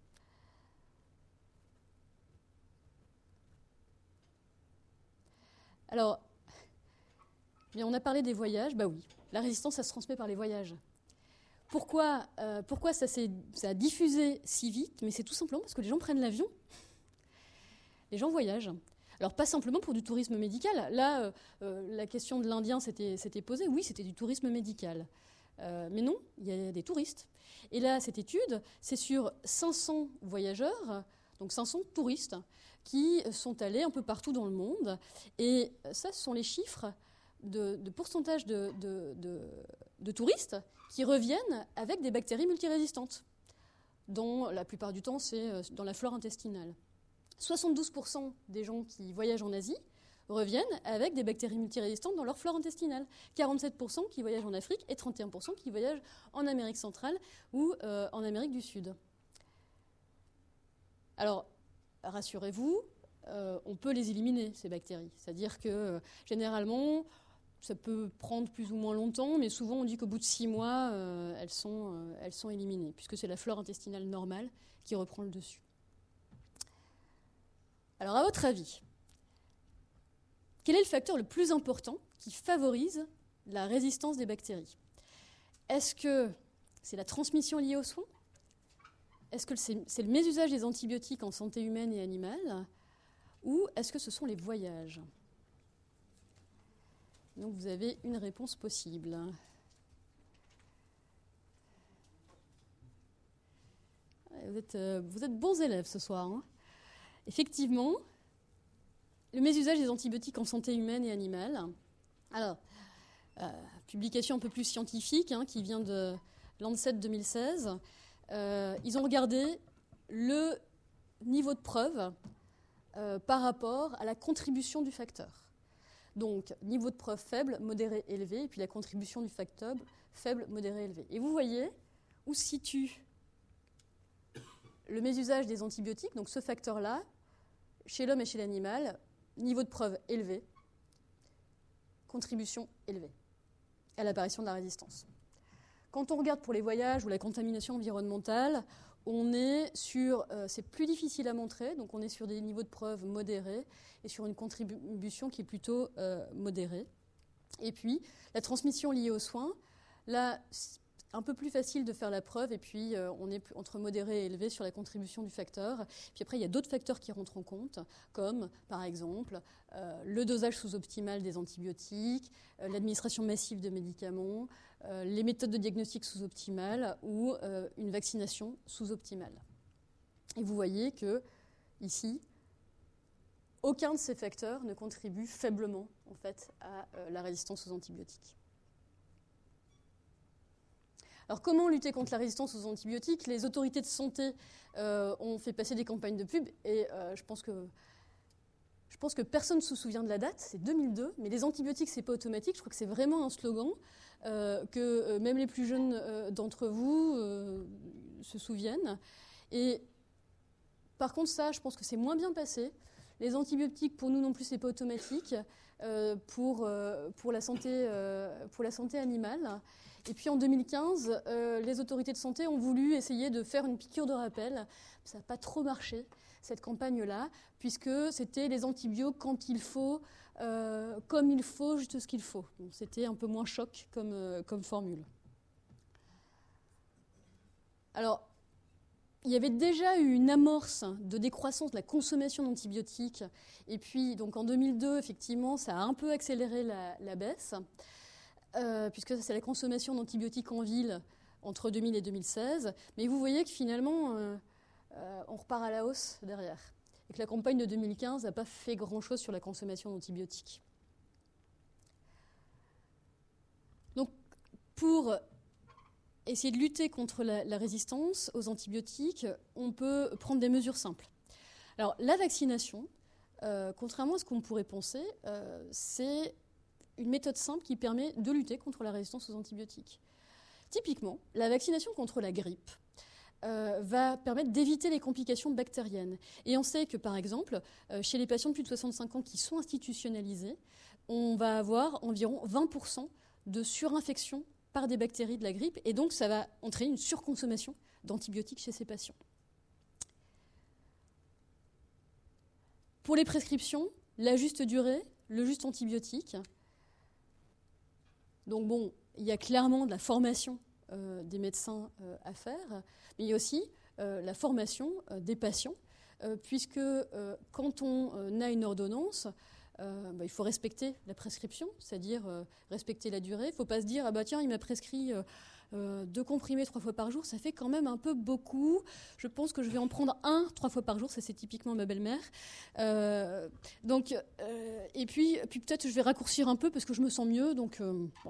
Alors, bien, on a parlé des voyages, bah oui, la résistance, ça se transmet par les voyages. Pourquoi, euh, pourquoi ça, s'est, ça a diffusé si vite ? Mais c'est tout simplement parce que les gens prennent l'avion. Les gens voyagent. Alors, pas simplement pour du tourisme médical. Là, euh, euh, la question de l'Indien s'était, s'était posée. Oui, c'était du tourisme médical. Euh, mais non, il y a des touristes. Et là, cette étude, c'est sur cinq cents voyageurs, donc cinq cents touristes, qui sont allés un peu partout dans le monde. Et ça, ce sont les chiffres de, de pourcentage de, de, de, de touristes qui reviennent avec des bactéries multirésistantes, dont la plupart du temps, c'est dans la flore intestinale. soixante-douze pour cent des gens qui voyagent en Asie reviennent avec des bactéries multirésistantes dans leur flore intestinale. quarante-sept pour cent qui voyagent en Afrique et trente et un pour cent qui voyagent en Amérique centrale ou euh, en Amérique du Sud. Alors, rassurez-vous, euh, on peut les éliminer, ces bactéries. C'est-à-dire que, euh, généralement, ça peut prendre plus ou moins longtemps, mais souvent on dit qu'au bout de six mois, euh, elles, sont, euh, elles sont éliminées, puisque c'est la flore intestinale normale qui reprend le dessus. Alors, à votre avis, quel est le facteur le plus important qui favorise la résistance des bactéries? Est-ce que c'est la transmission liée aux soins? Est-ce que c'est, c'est le mésusage des antibiotiques en santé humaine et animale? Ou est-ce que ce sont les voyages? Donc vous avez une réponse possible. Vous êtes, euh, vous êtes bons élèves ce soir. Hein. Effectivement, le mésusage des antibiotiques en santé humaine et animale. Alors, euh, publication un peu plus scientifique hein, qui vient de Lancet deux mille seize. Euh, ils ont regardé le niveau de preuve euh, par rapport à la contribution du facteur. Donc, niveau de preuve faible, modéré, élevé, et puis la contribution du facteur faible, modéré, élevé. Et vous voyez où se situe le mésusage des antibiotiques, donc ce facteur-là, chez l'homme et chez l'animal, niveau de preuve élevé, contribution élevée à l'apparition de la résistance. Quand on regarde pour les voyages ou la contamination environnementale, on est sur, euh, c'est plus difficile à montrer, donc on est sur des niveaux de preuve modérés et sur une contribution qui est plutôt euh, modérée. Et puis, la transmission liée aux soins, là, c'est un peu plus facile de faire la preuve, et puis euh, on est entre modéré et élevé sur la contribution du facteur. Puis après, il y a d'autres facteurs qui rentrent en compte, comme, par exemple, euh, le dosage sous-optimal des antibiotiques, euh, l'administration massive de médicaments, euh, les méthodes de diagnostic sous-optimales ou euh, une vaccination sous-optimale. Et vous voyez que, ici, aucun de ces facteurs ne contribue faiblement, en fait, à euh, la résistance aux antibiotiques. Alors, comment lutter contre la résistance aux antibiotiques? Les autorités de santé euh, ont fait passer des campagnes de pub et euh, je pense que, je pense que personne ne se souvient de la date, c'est deux mille deux, mais les antibiotiques, ce n'est pas automatique. Je crois que c'est vraiment un slogan euh, que euh, même les plus jeunes euh, d'entre vous euh, se souviennent. Et par contre, ça, je pense que c'est moins bien passé. Les antibiotiques, pour nous non plus, ce n'est pas automatique euh, pour, euh, pour, la santé, euh, pour la santé animale. Et puis en deux mille quinze, euh, les autorités de santé ont voulu essayer de faire une piqûre de rappel. Ça n'a pas trop marché, cette campagne-là, puisque c'était les antibiotiques quand il faut, euh, comme il faut, juste ce qu'il faut. Donc, c'était un peu moins choc comme, euh, comme formule. Alors, il y avait déjà eu une amorce de décroissance de la consommation d'antibiotiques. Et puis, donc en deux mille deux, effectivement, ça a un peu accéléré la, la baisse. Euh, puisque c'est la consommation d'antibiotiques en ville entre deux mille et deux mille seize. Mais vous voyez que finalement, euh, euh, on repart à la hausse derrière. Et que la campagne de deux mille quinze n'a pas fait grand-chose sur la consommation d'antibiotiques. Donc, pour essayer de lutter contre la, la résistance aux antibiotiques, on peut prendre des mesures simples. Alors, la vaccination, euh, contrairement à ce qu'on pourrait penser, euh, c'est une méthode simple qui permet de lutter contre la résistance aux antibiotiques. Typiquement, la vaccination contre la grippe euh, va permettre d'éviter les complications bactériennes. Et on sait que, par exemple, euh, chez les patients de plus de soixante-cinq ans qui sont institutionnalisés, on va avoir environ vingt pour cent de surinfection par des bactéries de la grippe, et donc ça va entraîner une surconsommation d'antibiotiques chez ces patients. Pour les prescriptions, la juste durée, le juste antibiotique. Donc bon, il y a clairement de la formation euh, des médecins euh, à faire, mais il y a aussi euh, la formation euh, des patients, euh, puisque euh, quand on euh, a une ordonnance, euh, bah, il faut respecter la prescription, c'est-à-dire euh, respecter la durée. Il ne faut pas se dire, ah bah tiens, il m'a prescrit euh, euh, deux comprimés trois fois par jour, ça fait quand même un peu beaucoup. Je pense que je vais en prendre un trois fois par jour, ça c'est typiquement ma belle-mère. Euh, donc, euh, et puis, puis peut-être je vais raccourcir un peu parce que je me sens mieux. Donc, euh, bon.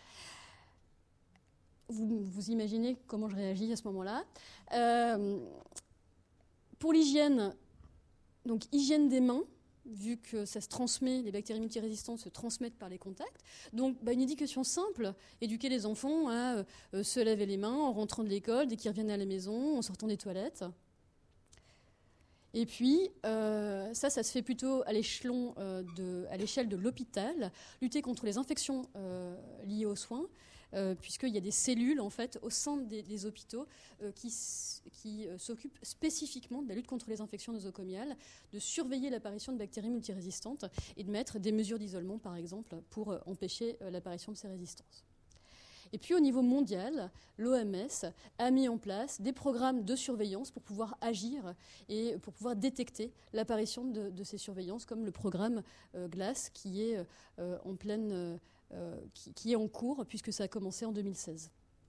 Vous, vous imaginez comment je réagis à ce moment-là. Euh, pour l'hygiène, donc hygiène des mains, vu que ça se transmet, les bactéries multirésistantes se transmettent par les contacts. Donc, bah, une éducation simple, éduquer les enfants à euh, se laver les mains en rentrant de l'école, dès qu'ils reviennent à la maison, en sortant des toilettes. Et puis, euh, ça, ça se fait plutôt à l'échelon, euh, de, à l'échelle de l'hôpital, lutter contre les infections euh, liées aux soins, euh, puisqu'il y a des cellules, en fait, au sein des, des hôpitaux euh, qui, qui euh, s'occupent spécifiquement de la lutte contre les infections nosocomiales, de surveiller l'apparition de bactéries multirésistantes et de mettre des mesures d'isolement, par exemple, pour euh, empêcher euh, l'apparition de ces résistances. Et puis au niveau mondial, l'O M S a mis en place des programmes de surveillance pour pouvoir agir et pour pouvoir détecter l'apparition de, de ces surveillances, comme le programme euh, GLASS qui est, euh, en pleine, euh, qui, qui est en cours puisque ça a commencé en deux mille seize.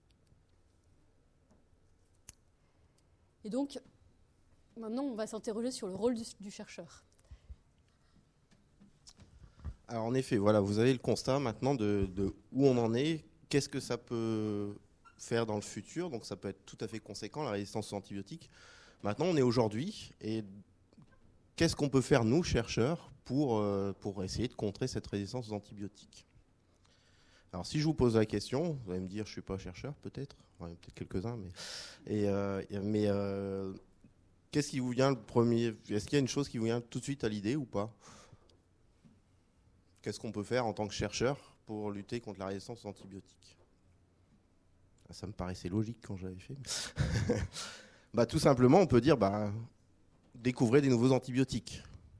Et donc, maintenant, on va s'interroger sur le rôle du, du chercheur. Alors en effet, voilà, vous avez le constat maintenant de, de où on en est. Qu'est-ce que ça peut faire dans le futur? Donc ça peut être tout à fait conséquent, la résistance aux antibiotiques. Maintenant, on est aujourd'hui, et qu'est-ce qu'on peut faire, nous, chercheurs, pour, euh, pour essayer de contrer cette résistance aux antibiotiques? Alors si je vous pose la question, vous allez me dire, je ne suis pas chercheur, peut-être, ouais, peut-être quelques-uns, mais, et, euh, mais euh, qu'est-ce qui vous vient le premier? Est-ce qu'il y a une chose qui vous vient tout de suite à l'idée ou pas? Qu'est-ce qu'on peut faire en tant que chercheur pour lutter contre la résistance aux antibiotiques? Ça me paraissait logique quand j'avais fait. bah, tout simplement, on peut dire, bah, découvrez des nouveaux antibiotiques.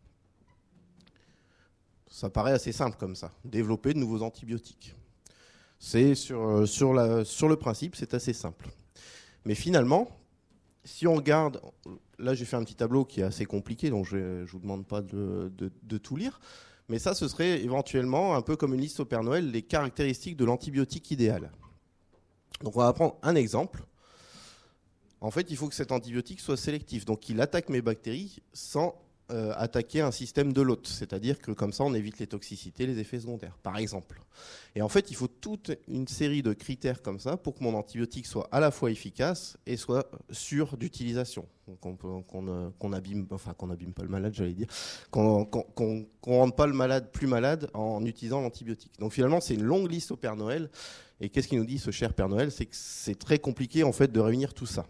Ça paraît assez simple comme ça, développer de nouveaux antibiotiques. C'est sur, sur, la, sur le principe, c'est assez simple. Mais finalement, si on regarde, là j'ai fait un petit tableau qui est assez compliqué, donc je ne vous demande pas de, de, de tout lire. Mais ça, ce serait éventuellement, un peu comme une liste au Père Noël, les caractéristiques de l'antibiotique idéal. Donc on va prendre un exemple. En fait, il faut que cet antibiotique soit sélectif. Donc qu'il attaque mes bactéries sans euh, attaquer un système de l'hôte. C'est-à-dire que comme ça, on évite les toxicités, les effets secondaires, par exemple. Et en fait, il faut toute une série de critères comme ça pour que mon antibiotique soit à la fois efficace et soit sûr d'utilisation. Qu'on qu'on qu'on abîme, enfin qu'on abîme pas le malade, j'allais dire, qu'on qu'on qu'on qu'on rende pas le malade plus malade en utilisant l'antibiotique. Donc finalement, c'est une longue liste au Père Noël. Et qu'est-ce qu'il nous dit, ce cher Père Noël? C'est que c'est très compliqué en fait de réunir tout ça.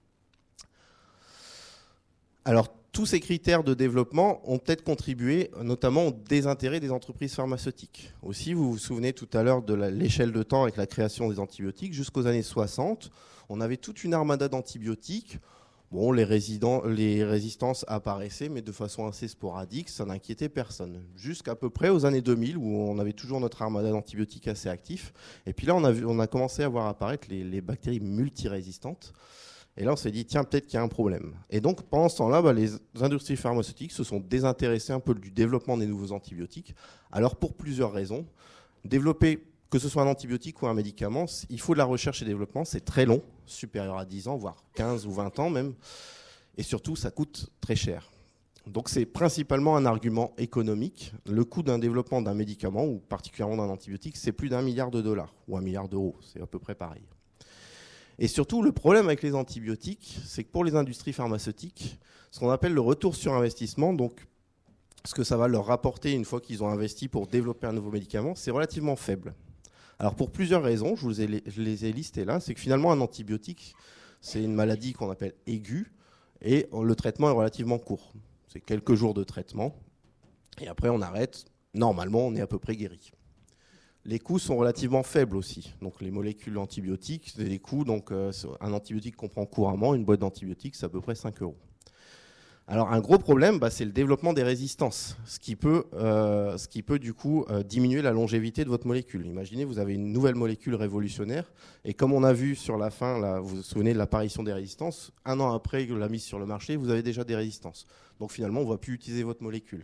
Alors tous ces critères de développement ont peut-être contribué notamment au désintérêt des entreprises pharmaceutiques. Aussi, vous vous souvenez tout à l'heure de l'échelle de temps avec la création des antibiotiques. Jusqu'aux années soixante, on avait toute une armada d'antibiotiques. Bon, les, résidents, les résistances apparaissaient, mais de façon assez sporadique, ça n'inquiétait personne. Jusqu'à peu près aux années deux mille, où on avait toujours notre armada d'antibiotiques assez actif. Et puis là, on a, vu, on a commencé à voir apparaître les, les bactéries multirésistantes. Et là, on s'est dit, tiens, peut-être qu'il y a un problème. Et donc, pendant ce temps-là, bah, les industries pharmaceutiques se sont désintéressées un peu du développement des nouveaux antibiotiques. Alors, pour plusieurs raisons. Développer, que ce soit un antibiotique ou un médicament, il faut de la recherche et développement. C'est très long, supérieur à dix ans, voire quinze ou vingt ans même. Et surtout, ça coûte très cher. Donc, c'est principalement un argument économique. Le coût d'un développement d'un médicament, ou particulièrement d'un antibiotique, c'est plus d'un milliard de dollars, ou un milliard d'euros. C'est à peu près pareil. Et surtout, le problème avec les antibiotiques, c'est que pour les industries pharmaceutiques, ce qu'on appelle le retour sur investissement, donc ce que ça va leur rapporter une fois qu'ils ont investi pour développer un nouveau médicament, c'est relativement faible. Alors pour plusieurs raisons, je, vous ai, je les ai listées là, c'est que finalement un antibiotique, c'est une maladie qu'on appelle aiguë, et le traitement est relativement court. C'est quelques jours de traitement, et après on arrête, normalement on est à peu près guéri. Les coûts sont relativement faibles aussi. Donc les molécules antibiotiques, c'est les coûts. Donc euh, un antibiotique qu'on prend couramment, une boîte d'antibiotiques, c'est à peu près cinq euros. Alors un gros problème, bah, c'est le développement des résistances, ce qui peut, euh, ce qui peut du coup euh, diminuer la longévité de votre molécule. Imaginez, vous avez une nouvelle molécule révolutionnaire, et comme on a vu sur la fin, là, vous vous souvenez de l'apparition des résistances, un an après la mise sur le marché, vous avez déjà des résistances. Donc finalement, on ne va plus utiliser votre molécule.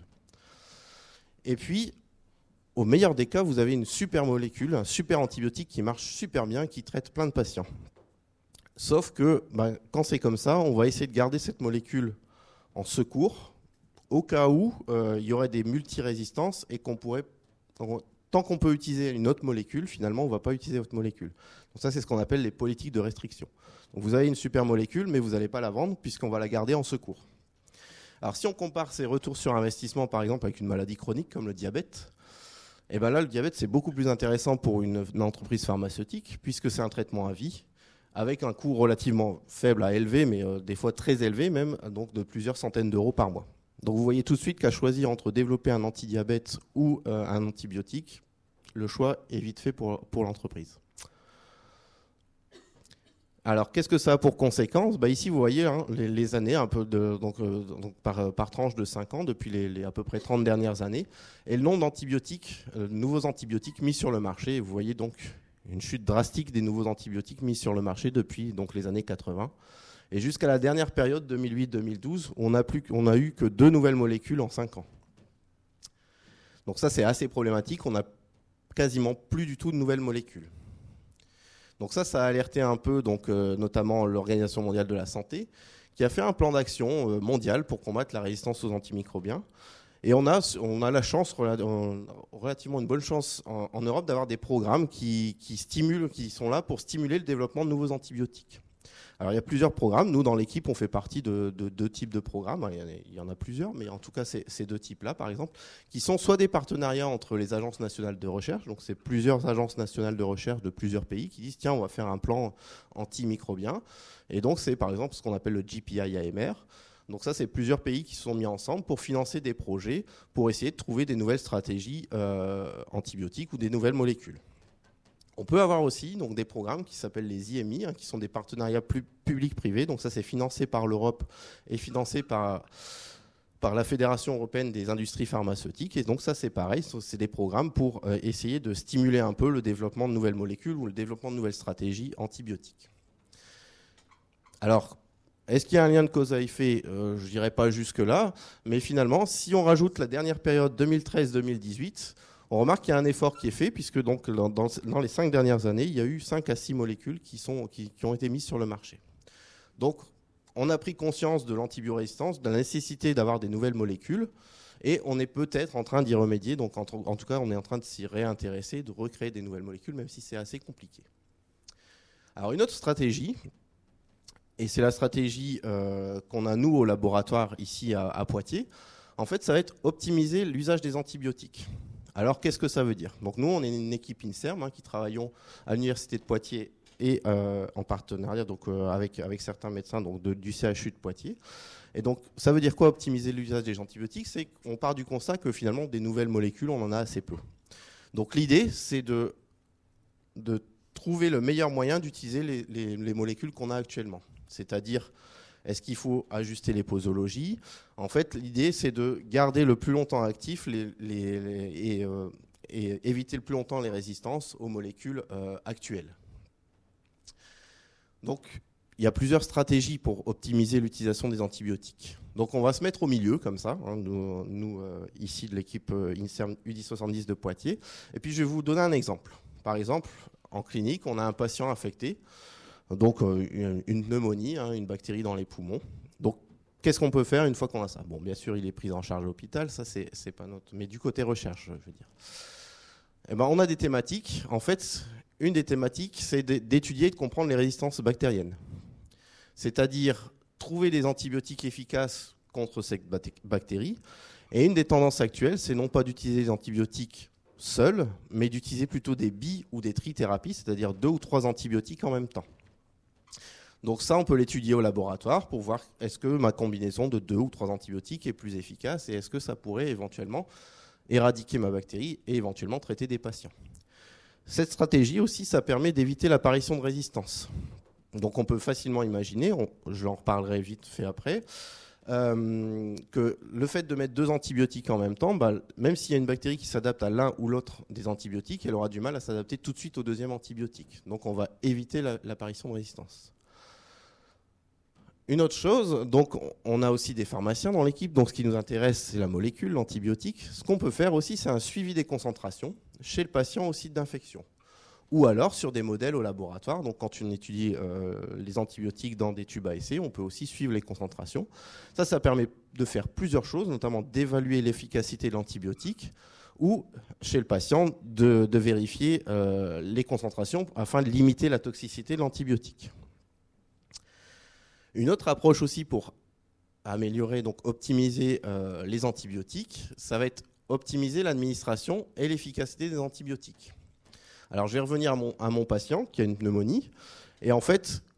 Et puis, au meilleur des cas, vous avez une super molécule, un super antibiotique qui marche super bien, qui traite plein de patients. Sauf que bah, quand c'est comme ça, on va essayer de garder cette molécule en secours, au cas où euh, il y aurait des multirésistances et qu'on pourrait, tant qu'on peut utiliser une autre molécule, finalement, on ne va pas utiliser votre molécule. Donc ça, c'est ce qu'on appelle les politiques de restriction. Donc vous avez une super molécule, mais vous n'allez pas la vendre puisqu'on va la garder en secours. Alors si on compare ces retours sur investissement, par exemple, avec une maladie chronique comme le diabète, et bien là, le diabète, c'est beaucoup plus intéressant pour une, une entreprise pharmaceutique puisque c'est un traitement à vie avec un coût relativement faible à élevé, mais euh, des fois très élevé même, donc de plusieurs centaines d'euros par mois. Donc vous voyez tout de suite qu'à choisir entre développer un antidiabète ou euh, un antibiotique, le choix est vite fait pour, pour l'entreprise. Alors, qu'est-ce que ça a pour conséquence? Bah, ici, vous voyez hein, les, les années, un peu de, donc, euh, donc par, par tranche de cinq ans, depuis les, les à peu près trente dernières années, et le nombre d'antibiotiques, euh, nouveaux antibiotiques mis sur le marché. Et vous voyez donc une chute drastique des nouveaux antibiotiques mis sur le marché depuis donc, les années quatre-vingts. Et jusqu'à la dernière période, deux mille huit deux mille douze, on n'a plus, on a eu que deux nouvelles molécules en cinq ans. Donc ça, c'est assez problématique. On n'a quasiment plus du tout de nouvelles molécules. Donc ça, ça a alerté un peu, donc, euh, notamment l'Organisation mondiale de la santé, qui a fait un plan d'action euh, mondial pour combattre la résistance aux antimicrobiens. Et on a, on a la chance, relativement une bonne chance en, en Europe, d'avoir des programmes qui, qui, stimulent, qui sont là pour stimuler le développement de nouveaux antibiotiques. Alors il y a plusieurs programmes. Nous, dans l'équipe, on fait partie de, de deux types de programmes. Il y en a, il y en a plusieurs, mais en tout cas, c'est ces deux types-là, par exemple, qui sont soit des partenariats entre les agences nationales de recherche, donc c'est plusieurs agences nationales de recherche de plusieurs pays qui disent tiens, on va faire un plan antimicrobien. Et donc c'est par exemple ce qu'on appelle le G P I A M R. Donc ça, c'est plusieurs pays qui se sont mis ensemble pour financer des projets pour essayer de trouver des nouvelles stratégies euh, antibiotiques ou des nouvelles molécules. On peut avoir aussi donc, des programmes qui s'appellent les I M I, hein, qui sont des partenariats publics-privés. Donc ça, c'est financé par l'Europe et financé par, par la Fédération européenne des industries pharmaceutiques. Et donc ça, c'est pareil, c'est des programmes pour euh, essayer de stimuler un peu le développement de nouvelles molécules ou le développement de nouvelles stratégies antibiotiques. Alors, est-ce qu'il y a un lien de cause à effet? euh, Je ne dirais pas jusque-là. Mais finalement, si on rajoute la dernière période deux mille treize deux mille dix-huit, on remarque qu'il y a un effort qui est fait, puisque donc dans, dans, dans les cinq dernières années, il y a eu cinq à six molécules qui, sont, qui, qui ont été mises sur le marché. Donc, on a pris conscience de l'antibiorésistance, de la nécessité d'avoir des nouvelles molécules, et on est peut-être en train d'y remédier. Donc, en, en tout cas, on est en train de s'y réintéresser, de recréer des nouvelles molécules, même si c'est assez compliqué. Alors, une autre stratégie, et c'est la stratégie euh, qu'on a, nous, au laboratoire, ici à, à Poitiers, en fait, ça va être optimiser l'usage des antibiotiques. Alors, qu'est-ce que ça veut dire? Donc, nous, on est une équipe INSERM hein, qui travaillons à l'Université de Poitiers et euh, en partenariat donc, euh, avec, avec certains médecins donc, de, du C H U de Poitiers. Et donc, ça veut dire quoi, optimiser l'usage des antibiotiques? C'est qu'on part du constat que finalement, des nouvelles molécules, on en a assez peu. Donc, l'idée, c'est de, de trouver le meilleur moyen d'utiliser les, les, les molécules qu'on a actuellement. C'est-à-dire, est-ce qu'il faut ajuster les posologies? En fait, l'idée, c'est de garder le plus longtemps actifs les, les, les, et, euh, et éviter le plus longtemps les résistances aux molécules euh, actuelles. Donc, il y a plusieurs stratégies pour optimiser l'utilisation des antibiotiques. Donc, on va se mettre au milieu, comme ça, hein, nous, nous euh, ici de l'équipe euh, INSERM U dix soixante-dix de Poitiers. Et puis, je vais vous donner un exemple. Par exemple, en clinique, on a un patient infecté. Donc euh, une pneumonie, hein, une bactérie dans les poumons. Donc qu'est-ce qu'on peut faire une fois qu'on a ça? Bon, bien sûr, il est pris en charge à l'hôpital, ça c'est, c'est pas notre... Mais du côté recherche, je veux dire. Eh ben, on a des thématiques. En fait, une des thématiques, c'est d'étudier et de comprendre les résistances bactériennes. C'est-à-dire trouver des antibiotiques efficaces contre ces bactéries. Et une des tendances actuelles, c'est non pas d'utiliser des antibiotiques seuls, mais d'utiliser plutôt des bi- ou des trithérapies, c'est-à-dire deux ou trois antibiotiques en même temps. Donc ça, on peut l'étudier au laboratoire pour voir est-ce que ma combinaison de deux ou trois antibiotiques est plus efficace et est-ce que ça pourrait éventuellement éradiquer ma bactérie et éventuellement traiter des patients. Cette stratégie aussi, ça permet d'éviter l'apparition de résistance. Donc on peut facilement imaginer, on, je en reparlerai vite fait après, euh, que le fait de mettre deux antibiotiques en même temps, bah, même s'il y a une bactérie qui s'adapte à l'un ou l'autre des antibiotiques, elle aura du mal à s'adapter tout de suite au deuxième antibiotique. Donc on va éviter la, l'apparition de résistance. Une autre chose, donc on a aussi des pharmaciens dans l'équipe, donc ce qui nous intéresse, c'est la molécule, l'antibiotique. Ce qu'on peut faire aussi, c'est un suivi des concentrations chez le patient au site d'infection. Ou alors sur des modèles au laboratoire. Donc quand on étudie euh, les antibiotiques dans des tubes à essai, on peut aussi suivre les concentrations. Ça, ça permet de faire plusieurs choses, notamment d'évaluer l'efficacité de l'antibiotique ou, chez le patient, de, de vérifier euh, les concentrations afin de limiter la toxicité de l'antibiotique. Une autre approche aussi pour améliorer, donc optimiser euh, les antibiotiques, ça va être optimiser l'administration et l'efficacité des antibiotiques. Alors je vais revenir à mon, à mon patient qui a une pneumonie. Et en fait,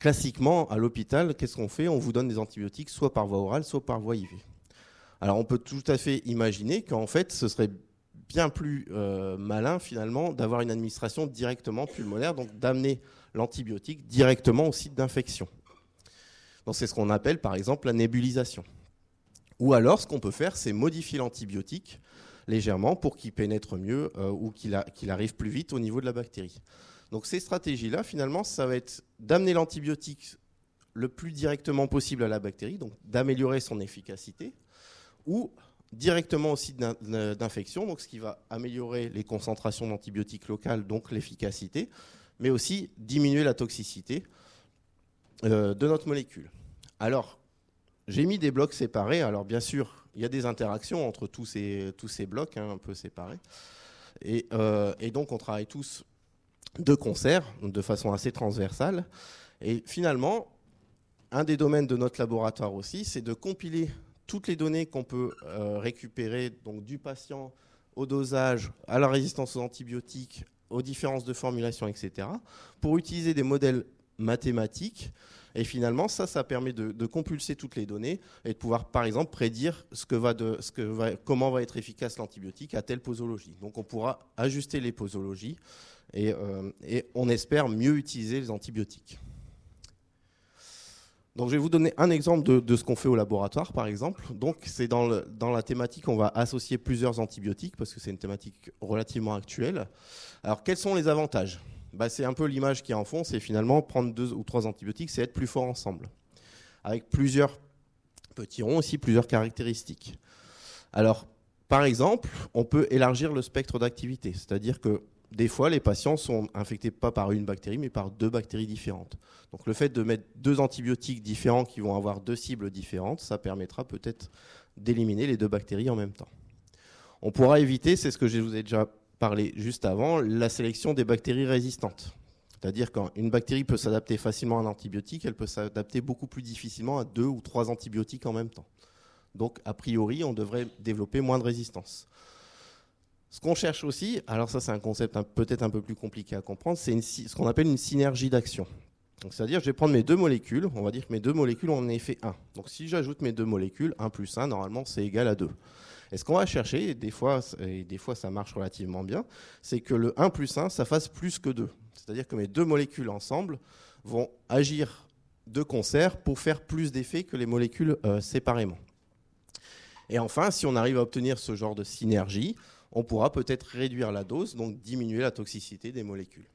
classiquement, à l'hôpital, qu'est-ce qu'on fait? On vous donne des antibiotiques soit par voie orale, soit par voie I V. Alors on peut tout à fait imaginer qu'en fait, ce serait bien plus euh, malin finalement d'avoir une administration directement pulmonaire, donc d'amener l'antibiotique directement au site d'infection. Donc c'est ce qu'on appelle par exemple la nébulisation. Ou alors ce qu'on peut faire, c'est modifier l'antibiotique légèrement pour qu'il pénètre mieux euh, ou qu'il, a, qu'il arrive plus vite au niveau de la bactérie. Donc ces stratégies-là, finalement, ça va être d'amener l'antibiotique le plus directement possible à la bactérie, donc d'améliorer son efficacité, ou directement au site d'infection, donc ce qui va améliorer les concentrations d'antibiotiques locales, donc l'efficacité, mais aussi diminuer la toxicité euh, de notre molécule. Alors, j'ai mis des blocs séparés. Alors, bien sûr, il y a des interactions entre tous ces, tous ces blocs, hein, un peu séparés. Et, euh, et donc, on travaille tous de concert, de façon assez transversale. Et finalement, un des domaines de notre laboratoire aussi, c'est de compiler toutes les données qu'on peut euh, récupérer donc, du patient au dosage, à la résistance aux antibiotiques, aux différences de formulation, et cetera, pour utiliser des modèles mathématiques. Et finalement, ça, ça permet de, de compulser toutes les données et de pouvoir, par exemple, prédire ce que va de, ce que va, comment va être efficace l'antibiotique à telle posologie. Donc, on pourra ajuster les posologies et, euh, et on espère mieux utiliser les antibiotiques. Donc, je vais vous donner un exemple de, de ce qu'on fait au laboratoire, par exemple. Donc, c'est dans, le, dans la thématique, on va associer plusieurs antibiotiques parce que c'est une thématique relativement actuelle. Alors, quels sont les avantages? Bah, c'est un peu l'image qui est en fond, c'est finalement prendre deux ou trois antibiotiques, c'est être plus fort ensemble, avec plusieurs petits ronds aussi, plusieurs caractéristiques. Alors, par exemple, on peut élargir le spectre d'activité, c'est-à-dire que des fois, les patients sont infectés pas par une bactérie, mais par deux bactéries différentes. Donc le fait de mettre deux antibiotiques différents qui vont avoir deux cibles différentes, ça permettra peut-être d'éliminer les deux bactéries en même temps. On pourra éviter, c'est ce que je vous ai déjà parlé juste avant, la sélection des bactéries résistantes. C'est-à-dire qu'une bactérie peut s'adapter facilement à un antibiotique, elle peut s'adapter beaucoup plus difficilement à deux ou trois antibiotiques en même temps. Donc a priori, on devrait développer moins de résistance. Ce qu'on cherche aussi, alors ça c'est un concept un, peut-être un peu plus compliqué à comprendre, c'est une, ce qu'on appelle une synergie d'action. Donc, c'est-à-dire je vais prendre mes deux molécules, on va dire que mes deux molécules ont en effet un. Donc si j'ajoute mes deux molécules, un plus un, normalement c'est égal à deux. Et ce qu'on va chercher, et des fois, et des fois ça marche relativement bien, c'est que le un plus un, ça fasse plus que deux. C'est-à-dire que mes deux molécules ensemble vont agir de concert pour faire plus d'effets que les molécules euh, séparément. Et enfin, si on arrive à obtenir ce genre de synergie, on pourra peut-être réduire la dose, donc diminuer la toxicité des molécules.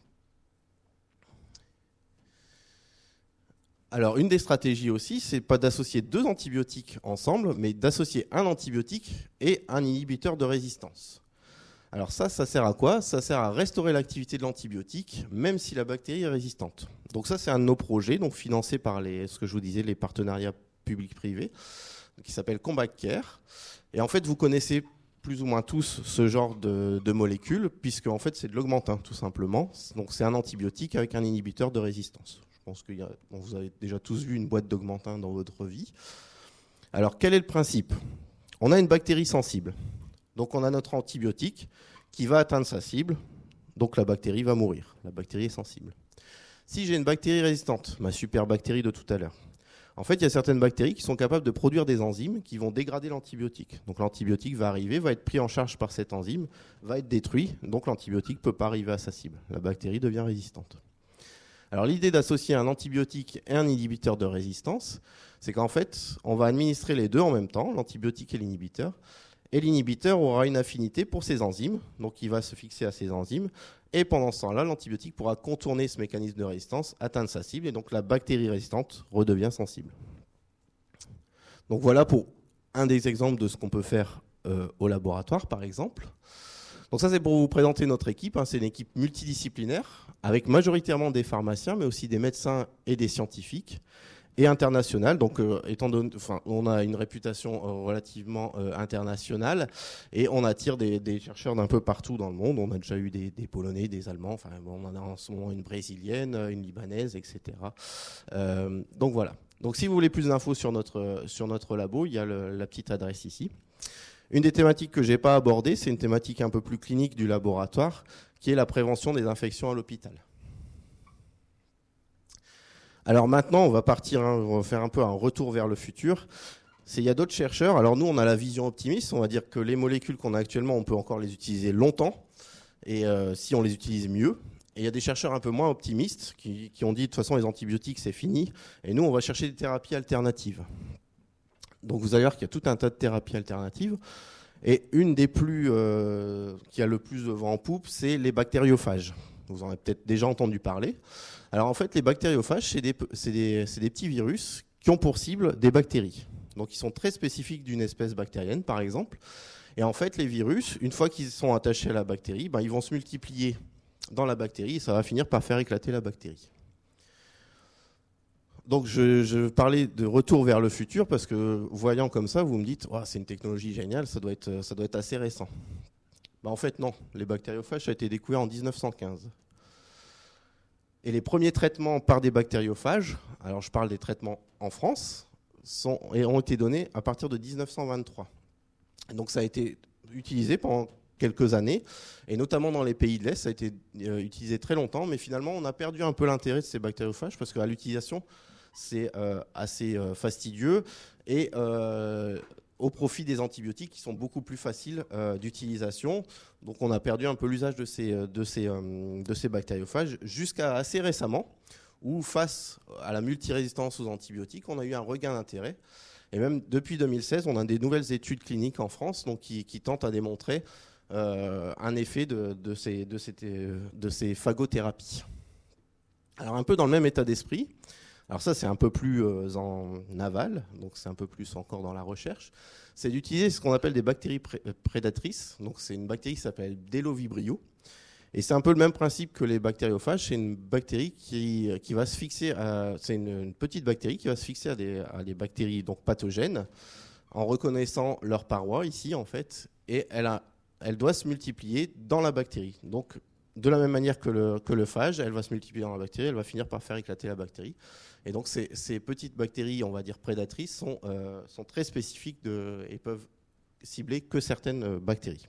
Alors, une des stratégies aussi, c'est pas d'associer deux antibiotiques ensemble, mais d'associer un antibiotique et un inhibiteur de résistance. Alors ça, ça sert à quoi? Ça sert à restaurer l'activité de l'antibiotique, même si la bactérie est résistante. Donc ça, c'est un de nos projets, donc financé par les, ce que je vous disais, les partenariats publics-privés, qui s'appelle CombatCare. Et en fait, vous connaissez plus ou moins tous ce genre de, de molécules, puisque en fait c'est de l'augmentin tout simplement. Donc c'est un antibiotique avec un inhibiteur de résistance. Je pense que bon, vous avez déjà tous vu une boîte d'augmentin dans votre vie. Alors quel est le principe? On a une bactérie sensible. Donc on a notre antibiotique qui va atteindre sa cible, donc la bactérie va mourir. La bactérie est sensible. Si j'ai une bactérie résistante, ma super bactérie de tout à l'heure, en fait, il y a certaines bactéries qui sont capables de produire des enzymes qui vont dégrader l'antibiotique. Donc l'antibiotique va arriver, va être pris en charge par cette enzyme, va être détruit, donc l'antibiotique ne peut pas arriver à sa cible. La bactérie devient résistante. Alors l'idée d'associer un antibiotique et un inhibiteur de résistance, c'est qu'en fait, on va administrer les deux en même temps, l'antibiotique et l'inhibiteur, et l'inhibiteur aura une affinité pour ces enzymes, donc il va se fixer à ces enzymes, et pendant ce temps-là, l'antibiotique pourra contourner ce mécanisme de résistance, atteindre sa cible, et donc la bactérie résistante redevient sensible. Donc voilà pour un des exemples de ce qu'on peut faire euh, au laboratoire, par exemple. Donc ça, c'est pour vous présenter notre équipe. Hein. C'est une équipe multidisciplinaire, avec majoritairement des pharmaciens, mais aussi des médecins et des scientifiques, et internationale. Donc, euh, étant donné, enfin, on a une réputation euh, relativement euh, internationale et on attire des, des chercheurs d'un peu partout dans le monde. On a déjà eu des, des Polonais, des Allemands. Enfin, bon, on en a en ce moment une Brésilienne, une Libanaise, et cetera. Euh, donc voilà. Donc, si vous voulez plus d'infos sur notre sur notre labo, il y a le, la petite adresse ici. Une des thématiques que j'ai pas abordées, c'est une thématique un peu plus clinique du laboratoire, qui est la prévention des infections à l'hôpital. Alors maintenant, on va partir, hein, on va faire un peu un retour vers le futur. C'est, il y a d'autres chercheurs. Alors nous, on a la vision optimiste. On va dire que les molécules qu'on a actuellement, on peut encore les utiliser longtemps. Et euh, si on les utilise mieux. Et il y a des chercheurs un peu moins optimistes qui, qui ont dit de toute façon les antibiotiques c'est fini. Et nous, on va chercher des thérapies alternatives. Donc vous allez voir qu'il y a tout un tas de thérapies alternatives. Et une des plus euh, qui a le plus de vent en poupe, c'est les bactériophages. Vous en avez peut-être déjà entendu parler. Alors en fait, les bactériophages, c'est des, c'est des, c'est des petits virus qui ont pour cible des bactéries. Donc ils sont très spécifiques d'une espèce bactérienne, par exemple. Et en fait, les virus, une fois qu'ils sont attachés à la bactérie, ben, ils vont se multiplier dans la bactérie et ça va finir par faire éclater la bactérie. Donc je, je parlais de retour vers le futur parce que voyant comme ça, vous me dites oh, c'est une technologie géniale, ça doit être, ça doit être assez récent. Ben, en fait non, les bactériophages ça a été découvert en dix-neuf cent quinze. Et les premiers traitements par des bactériophages, alors je parle des traitements en France, sont, et ont été donnés à partir de dix-neuf cent vingt-trois. Donc ça a été utilisé pendant quelques années, et notamment dans les pays de l'Est, ça a été euh, utilisé très longtemps, mais finalement on a perdu un peu l'intérêt de ces bactériophages parce qu'à l'utilisation c'est euh, assez euh, fastidieux et euh, au profit des antibiotiques qui sont beaucoup plus faciles euh, d'utilisation. Donc on a perdu un peu l'usage de ces, de ces, euh, de ces bactériophages jusqu'à assez récemment, où face à la multirésistance aux antibiotiques, on a eu un regain d'intérêt. Et même depuis deux mille seize, on a des nouvelles études cliniques en France donc, qui, qui tentent à démontrer euh, un effet de, de, ces, de, ces, de ces phagothérapies. Alors un peu dans le même état d'esprit, alors ça c'est un peu plus euh, en aval, donc c'est un peu plus encore dans la recherche, c'est d'utiliser ce qu'on appelle des bactéries pré- prédatrices. Donc c'est une bactérie qui s'appelle Delovibrio. Et c'est un peu le même principe que les bactériophages. C'est une bactérie qui, qui va se fixer à, c'est une, une petite bactérie qui va se fixer à des, à des bactéries donc pathogènes en reconnaissant leur paroi ici en fait, et elle, a, elle doit se multiplier dans la bactérie. Donc de la même manière que le, que le phage, elle va se multiplier dans la bactérie, elle va finir par faire éclater la bactérie. Et donc ces, ces petites bactéries, on va dire prédatrices, sont, euh, sont très spécifiques de, et peuvent cibler que certaines bactéries.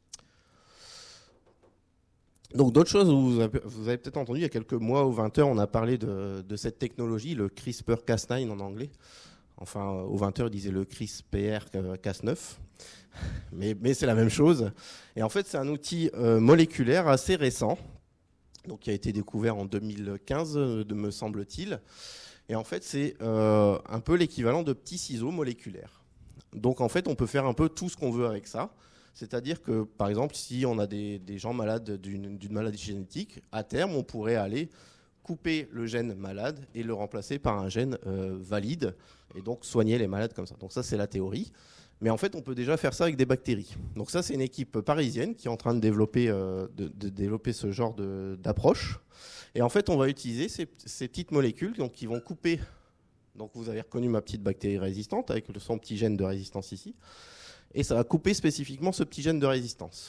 Donc d'autres choses, vous avez, vous avez peut-être entendu, il y a quelques mois ou vingt heures, on a parlé de, de cette technologie, le CRISPR Cas neuf en anglais. Enfin, au vingt heures, il disait le CRISPR Cas neuf, mais, mais c'est la même chose. Et en fait, c'est un outil euh, moléculaire assez récent, donc qui a été découvert en deux mille quinze, de, me semble-t-il. Et en fait, c'est euh, un peu l'équivalent de petits ciseaux moléculaires. Donc en fait, on peut faire un peu tout ce qu'on veut avec ça. C'est-à-dire que, par exemple, si on a des, des gens malades d'une, d'une maladie génétique, à terme, on pourrait aller couper le gène malade et le remplacer par un gène euh, valide, et donc soigner les malades comme ça. Donc ça, c'est la théorie. Mais en fait, on peut déjà faire ça avec des bactéries. Donc ça, c'est une équipe parisienne qui est en train de développer, euh, de, de développer ce genre de, d'approche. Et en fait, on va utiliser ces, ces petites molécules donc, qui vont couper. Donc vous avez reconnu ma petite bactérie résistante avec son petit gène de résistance ici. Et ça va couper spécifiquement ce petit gène de résistance.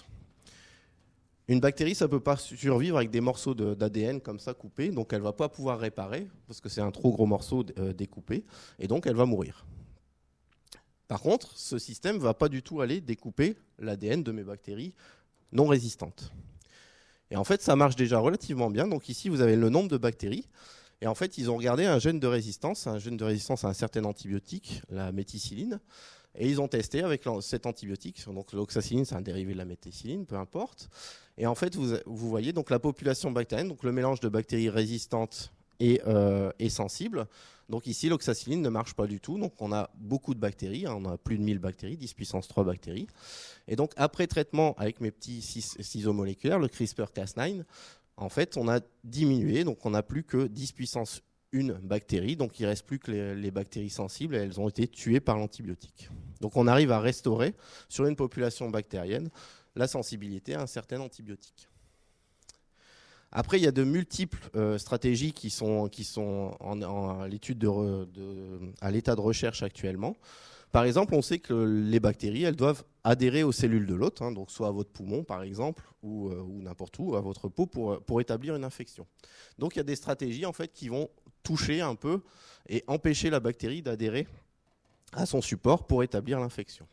Une bactérie, ça ne peut pas survivre avec des morceaux de, d'A D N comme ça coupés, donc elle ne va pas pouvoir réparer, parce que c'est un trop gros morceau euh, découpé, et donc elle va mourir. Par contre, ce système ne va pas du tout aller découper l'A D N de mes bactéries non résistantes. Et en fait, ça marche déjà relativement bien. Donc ici, vous avez le nombre de bactéries. Et en fait, ils ont regardé un gène de résistance, un gène de résistance à un certain antibiotique, la méticilline. Et ils ont testé avec cet antibiotique, donc l'oxacilline, c'est un dérivé de la méticilline, peu importe. Et en fait, vous, vous voyez donc la population bactérienne, donc le mélange de bactéries résistantes et, euh, et sensibles. Donc ici, l'oxacilline ne marche pas du tout. Donc on a beaucoup de bactéries, hein, on a plus de mille bactéries, dix puissance trois bactéries. Et donc après traitement avec mes petits ciseaux moléculaires, le CRISPR Cas neuf, en fait, on a diminué, donc on n'a plus que dix puissance une bactérie, donc il ne reste plus que les, les bactéries sensibles et elles ont été tuées par l'antibiotique. Donc on arrive à restaurer sur une population bactérienne la sensibilité à un certain antibiotique. Après, il y a de multiples euh, stratégies qui sont, qui sont en, en, à, l'étude de, de, à l'état de recherche actuellement. Par exemple, on sait que les bactéries, elles doivent adhérer aux cellules de l'hôte, hein, donc soit à votre poumon par exemple, ou, euh, ou n'importe où, à votre peau, pour, pour établir une infection. Donc il y a des stratégies en fait, qui vont toucher un peu et empêcher la bactérie d'adhérer à son support pour établir l'infection.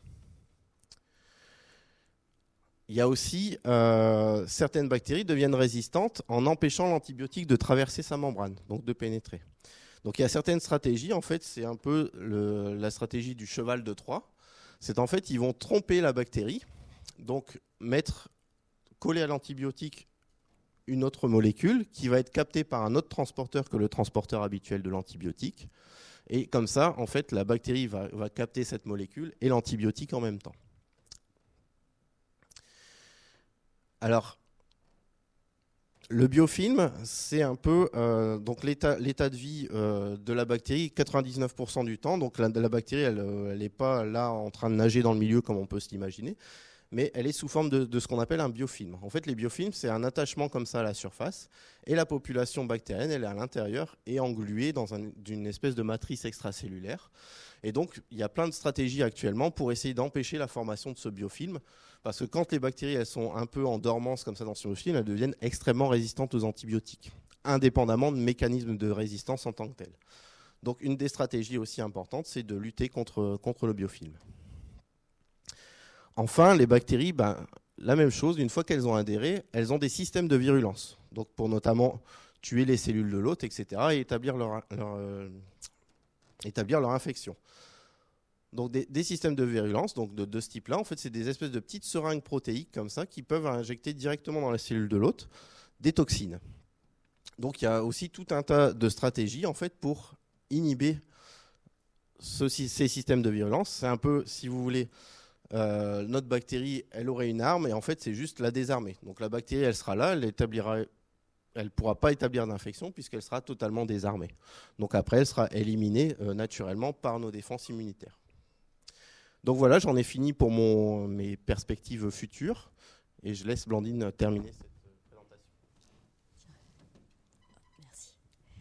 Il y a aussi euh, certaines bactéries deviennent résistantes en empêchant l'antibiotique de traverser sa membrane, donc de pénétrer. Donc il y a certaines stratégies, en fait, c'est un peu le, la stratégie du cheval de Troie. C'est en fait, ils vont tromper la bactérie, donc mettre, coller à l'antibiotique une autre molécule qui va être captée par un autre transporteur que le transporteur habituel de l'antibiotique. Et comme ça, en fait, la bactérie va, va capter cette molécule et l'antibiotique en même temps. Alors, le biofilm, c'est un peu euh, donc l'état, l'état de vie euh, de la bactérie quatre-vingt-dix-neuf pour cent du temps. Donc la, la bactérie, elle n'est pas là en train de nager dans le milieu comme on peut se l'imaginer, mais elle est sous forme de, de ce qu'on appelle un biofilm. En fait, les biofilms, c'est un attachement comme ça à la surface, et la population bactérienne, elle est à l'intérieur et engluée dans un, une espèce de matrice extracellulaire. Et donc, il y a plein de stratégies actuellement pour essayer d'empêcher la formation de ce biofilm, parce que quand les bactéries elles sont un peu en dormance comme ça dans ce biofilm, elles deviennent extrêmement résistantes aux antibiotiques, indépendamment de mécanismes de résistance en tant que tels. Donc, une des stratégies aussi importantes, c'est de lutter contre, contre le biofilm. Enfin, les bactéries, ben, la même chose, une fois qu'elles ont adhéré, elles ont des systèmes de virulence, donc pour notamment tuer les cellules de l'hôte, et cetera, et établir leur, leur, euh, établir leur infection. Donc des, des systèmes de virulence, donc de, de ce type-là, en fait, c'est des espèces de petites seringues protéiques comme ça qui peuvent injecter directement dans la cellule de l'hôte des toxines. Donc il y a aussi tout un tas de stratégies en fait pour inhiber ce, ces systèmes de virulence. C'est un peu, si vous voulez, euh, notre bactérie, elle aurait une arme et en fait c'est juste la désarmer. Donc la bactérie, elle sera là, elle établira. Elle ne pourra pas établir d'infection puisqu'elle sera totalement désarmée. Donc après, elle sera éliminée euh, naturellement par nos défenses immunitaires. Donc voilà, j'en ai fini pour mon, mes perspectives futures. Et je laisse Blandine terminer cette présentation. Merci.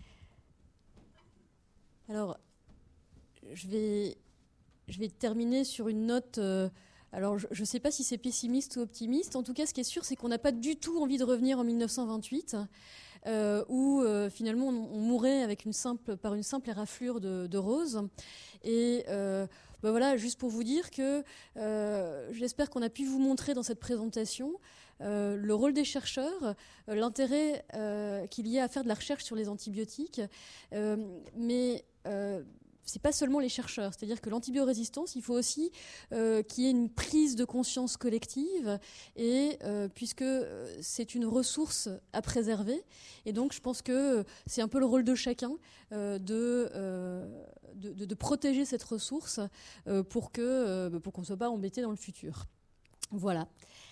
Alors, je vais, je vais terminer sur une note... Euh, alors, je ne sais pas si c'est pessimiste ou optimiste. En tout cas, ce qui est sûr, c'est qu'on n'a pas du tout envie de revenir en mille neuf cent vingt-huit, euh, où euh, finalement on, on mourait avec une simple, par une simple éraflure de, de rose. Et euh, ben voilà, juste pour vous dire que euh, j'espère qu'on a pu vous montrer dans cette présentation euh, le rôle des chercheurs, euh, l'intérêt euh, qu'il y a à faire de la recherche sur les antibiotiques, euh, mais euh, c'est pas seulement les chercheurs, c'est-à-dire que l'antibiorésistance, il faut aussi euh, qu'il y ait une prise de conscience collective, et euh, puisque c'est une ressource à préserver, et donc je pense que c'est un peu le rôle de chacun euh, de, euh, de, de, de protéger cette ressource euh, pour que euh, pour qu'on ne soit pas embêté dans le futur. Voilà.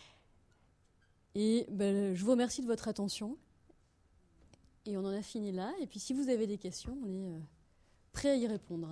Et ben, je vous remercie de votre attention, et on en a fini là. Et puis si vous avez des questions, on est euh, prêt à y répondre.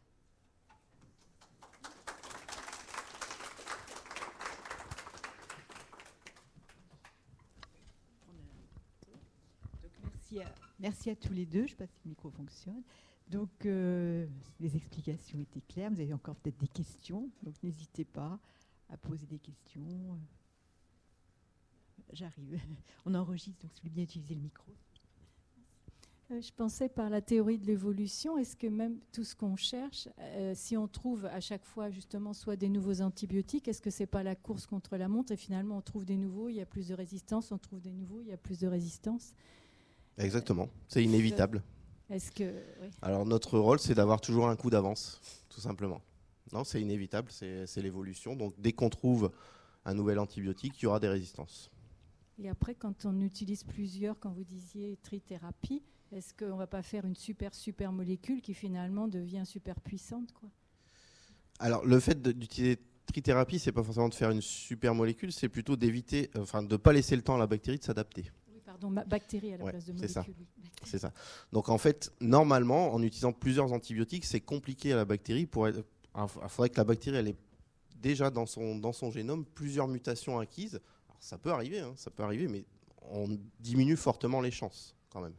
Donc, merci, à, merci à tous les deux. Je ne sais pas si le micro fonctionne. Donc, euh, les explications étaient claires. Vous avez encore peut-être des questions. Donc, n'hésitez pas à poser des questions. J'arrive. On enregistre, donc si vous voulez bien utiliser le micro. Je pensais par la théorie de l'évolution, est-ce que même tout ce qu'on cherche, euh, si on trouve à chaque fois justement soit des nouveaux antibiotiques, est-ce que c'est pas la course contre la montre et finalement on trouve des nouveaux, il y a plus de résistance, on trouve des nouveaux, il y a plus de résistance? Exactement, c'est inévitable. Est-ce que, oui. Alors notre rôle, c'est d'avoir toujours un coup d'avance, tout simplement. Non, c'est inévitable, c'est, c'est l'évolution. Donc dès qu'on trouve un nouvel antibiotique, il y aura des résistances. Et après, quand on utilise plusieurs, quand vous disiez trithérapie, est-ce qu'on ne va pas faire une super, super molécule qui finalement devient super puissante, quoi? Alors, le fait de, d'utiliser trithérapie, ce n'est pas forcément de faire une super molécule, c'est plutôt d'éviter, euh, enfin, de ne pas laisser le temps à la bactérie de s'adapter. Oui, pardon, ma- bactérie à la Ouais, place de c'est molécule. ça. Oui. C'est ça. Donc, en fait, normalement, en utilisant plusieurs antibiotiques, c'est compliqué à la bactérie. Pour être, il faudrait que la bactérie, elle ait déjà dans son, dans son génome plusieurs mutations acquises. Alors, ça peut arriver, hein, ça peut arriver, mais on diminue fortement les chances, quand même.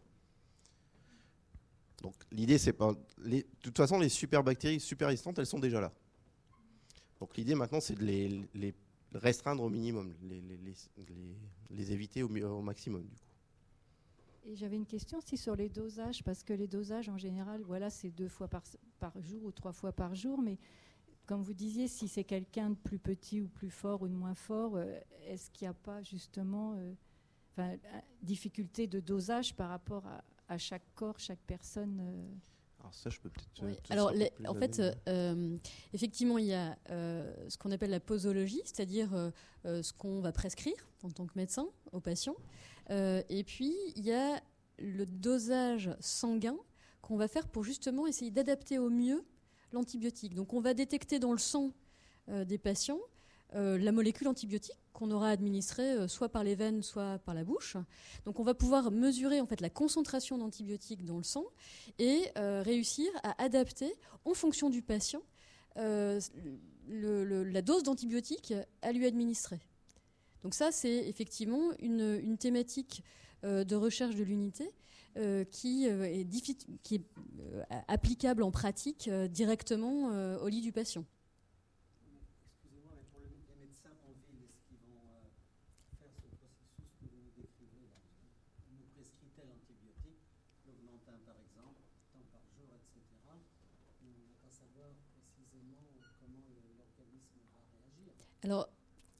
Donc l'idée, c'est pas... Les, de toute façon, les super bactéries super résistantes, elles sont déjà là. Donc l'idée maintenant, c'est de les, les restreindre au minimum, les, les, les, les, les éviter au, au maximum, du coup. Et j'avais une question aussi sur les dosages, parce que les dosages, en général, voilà, c'est deux fois par, par jour ou trois fois par jour, mais comme vous disiez, si c'est quelqu'un de plus petit ou plus fort ou de moins fort, euh, est-ce qu'il n'y a pas justement euh, enfin, difficulté de dosage par rapport à à chaque corps, chaque personne euh... Alors ça, je peux peut-être... Oui. Alors, les, en fait, euh, effectivement, il y a euh, ce qu'on appelle la posologie, c'est-à-dire euh, ce qu'on va prescrire en tant que médecin aux patients. Euh, et puis, il y a le dosage sanguin qu'on va faire pour justement essayer d'adapter au mieux l'antibiotique. Donc, on va détecter dans le sang euh, des patients euh, la molécule antibiotique qu'on aura administrée euh, soit par les veines, soit par la bouche. Donc, on va pouvoir mesurer en fait la concentration d'antibiotiques dans le sang et euh, réussir à adapter en fonction du patient euh, le, le, la dose d'antibiotiques à lui administrer. Donc ça, c'est effectivement une, une thématique euh, de recherche de l'unité euh, qui, euh, est, diffi- qui est euh, applicable en pratique euh, directement euh, au lit du patient. Excusez-moi, mais pour les médecins en ville, est-ce qu'ils vont euh, faire ce processus que vous nous décrivez là? On nous prescrit tel antibiotique, l'augmentin par exemple, tant par jour, et cetera. Mais on n'a qu'à savoir précisément comment l'organisme va réagir. Alors,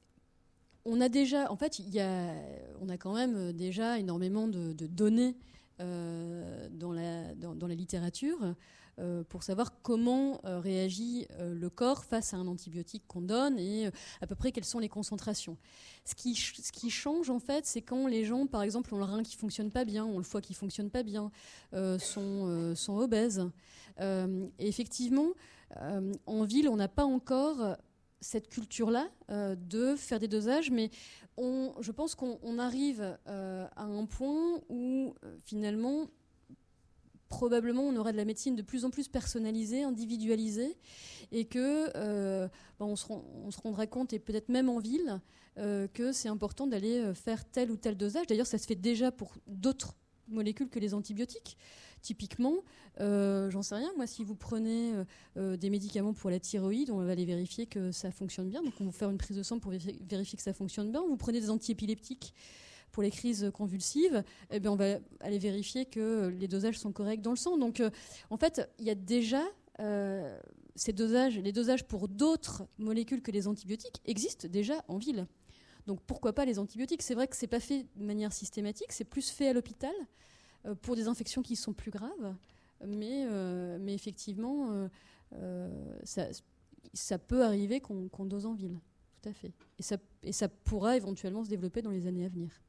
on a déjà, en fait, il y a, on a quand même déjà énormément de, de données euh, dans, la, dans, dans la littérature euh, pour savoir comment euh, réagit euh, le corps face à un antibiotique qu'on donne et euh, à peu près quelles sont les concentrations. Ce qui, ce qui change, en fait, c'est quand les gens, par exemple, ont le rein qui ne fonctionne pas bien, ont le foie qui ne fonctionne pas bien, euh, sont, euh, sont obèses. Euh, et effectivement, euh, en ville, on n'a pas encore cette culture-là euh, de faire des dosages, mais on, je pense qu'on on arrive euh, à un point où euh, finalement, probablement, on aura de la médecine de plus en plus personnalisée, individualisée, et que euh, ben on, se rend, on se rendra compte, et peut-être même en ville, euh, que c'est important d'aller faire tel ou tel dosage. D'ailleurs, ça se fait déjà pour d'autres molécules que les antibiotiques. Typiquement, euh, j'en sais rien, moi, si vous prenez euh, des médicaments pour la thyroïde, on va aller vérifier que ça fonctionne bien. Donc, on va faire une prise de sang pour vérifier, vérifier que ça fonctionne bien. Vous prenez des antiépileptiques pour les crises convulsives, eh bien, on va aller vérifier que les dosages sont corrects dans le sang. Donc, euh, en fait, il y a déjà euh, ces dosages, les dosages pour d'autres molécules que les antibiotiques existent déjà en ville. Donc, pourquoi pas les antibiotiques? C'est vrai que c'est pas fait de manière systématique, c'est plus fait à l'hôpital pour des infections qui sont plus graves, mais, euh, mais effectivement, euh, euh, ça, ça peut arriver qu'on, qu'on dose en ville, tout à fait. Et ça, et ça pourra éventuellement se développer dans les années à venir.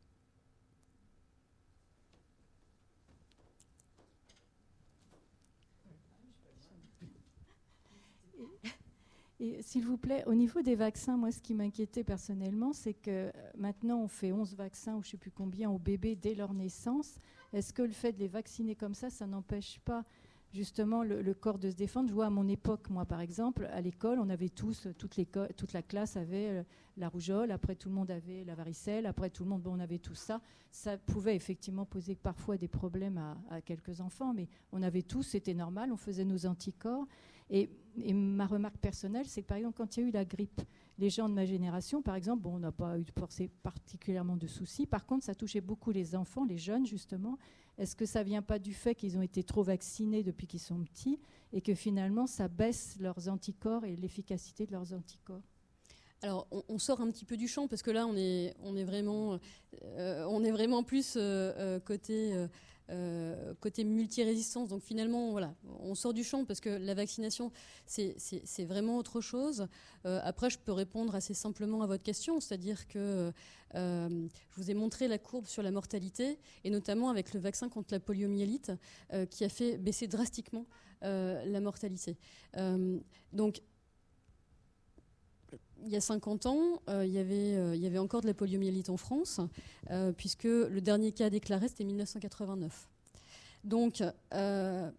Et s'il vous plaît, au niveau des vaccins, moi, ce qui m'inquiétait personnellement, c'est que maintenant, on fait onze vaccins ou je ne sais plus combien aux bébés dès leur naissance. Est-ce que le fait de les vacciner comme ça, ça n'empêche pas justement le, le corps de se défendre? Je vois à mon époque, moi, par exemple, à l'école, on avait tous, toute, toute la classe avait la rougeole, après tout le monde avait la varicelle, après tout le monde, bon, on avait tout ça. Ça pouvait effectivement poser parfois des problèmes à, à quelques enfants, mais on avait tous, c'était normal, on faisait nos anticorps. Et, et ma remarque personnelle, c'est que par exemple, quand il y a eu la grippe, les gens de ma génération, par exemple, bon, on n'a pas eu particulièrement de soucis. Par contre, ça touchait beaucoup les enfants, les jeunes, justement. Est-ce que ça ne vient pas du fait qu'ils ont été trop vaccinés depuis qu'ils sont petits et que finalement, ça baisse leurs anticorps et l'efficacité de leurs anticorps? Alors, on, on sort un petit peu du champ parce que là, on est, on est, vraiment, euh, on est vraiment plus euh, euh, côté... Euh, Euh, côté multirésistance. Donc finalement, voilà, on sort du champ parce que la vaccination, c'est, c'est, c'est vraiment autre chose. Euh, après, je peux répondre assez simplement à votre question, c'est-à-dire que euh, je vous ai montré la courbe sur la mortalité, et notamment avec le vaccin contre la poliomyélite, euh, qui a fait baisser drastiquement euh, la mortalité. Euh, donc, il y a cinquante ans, euh, il, y avait, euh, il y avait encore de la poliomyélite en France, euh, puisque le dernier cas déclaré, c'était mille neuf cent quatre-vingt-neuf. Donc, euh,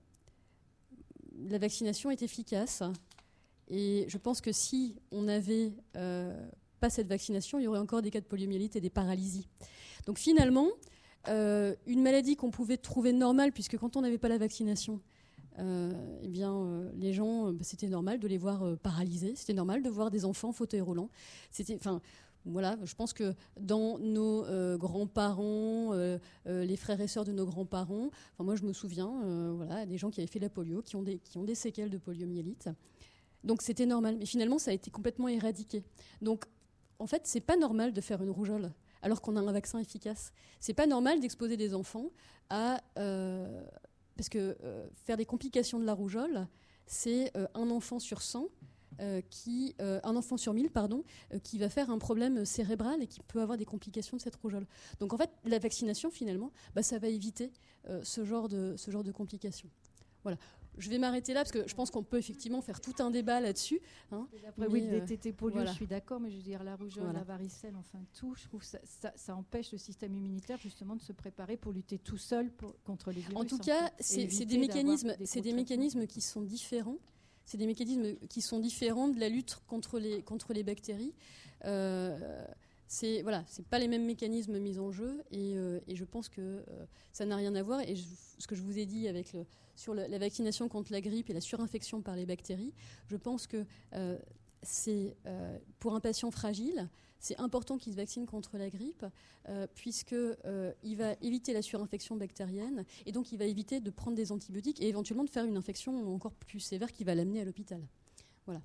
la vaccination est efficace. Et je pense que si on n'avait euh, pas cette vaccination, il y aurait encore des cas de poliomyélite et des paralysies. Donc finalement, euh, une maladie qu'on pouvait trouver normale, puisque quand on n'avait pas la vaccination, Euh, eh bien, euh, les gens, euh, c'était normal de les voir euh, paralysés. C'était normal de voir des enfants en fauteuil roulant. C'était, enfin, voilà, je pense que dans nos euh, grands-parents, euh, euh, les frères et sœurs de nos grands-parents, enfin, moi, je me souviens, euh, voilà, des gens qui avaient fait la polio, qui ont des, qui ont des séquelles de poliomyélite. Donc, c'était normal. Mais finalement, ça a été complètement éradiqué. Donc, en fait, c'est pas normal de faire une rougeole alors qu'on a un vaccin efficace. C'est pas normal d'exposer des enfants à euh, parce que euh, faire des complications de la rougeole, c'est euh, un enfant sur cent, euh, qui, euh, un enfant sur mille, pardon, euh, qui va faire un problème cérébral et qui peut avoir des complications de cette rougeole. Donc en fait, la vaccination, finalement, bah, ça va éviter euh, ce genre de, ce genre de complications. Voilà. Je vais m'arrêter là parce que je pense qu'on peut effectivement faire tout un débat là-dessus. Hein. Après, oui, le D T T polio, voilà. Je suis d'accord, mais je veux dire la rougeole, Voilà. la varicelle, enfin tout, je trouve que ça, ça, ça empêche le système immunitaire justement de se préparer pour lutter tout seul pour, contre les virus. En tout en cas, fait, et c'est, éviter c'est des d'avoir mécanismes, des c'est gros des mécanismes qui sont différents. C'est des mécanismes qui sont différents de la lutte contre les, contre les bactéries. Euh, c'est voilà, c'est pas les mêmes mécanismes mis en jeu, et, euh, et je pense que euh, ça n'a rien à voir. Et je, ce que je vous ai dit avec le, sur le, la vaccination contre la grippe et la surinfection par les bactéries, je pense que euh, c'est euh, pour un patient fragile, c'est important qu'il se vaccine contre la grippe, euh, puisque euh, il va éviter la surinfection bactérienne, et donc il va éviter de prendre des antibiotiques et éventuellement de faire une infection encore plus sévère qui va l'amener à l'hôpital. Voilà.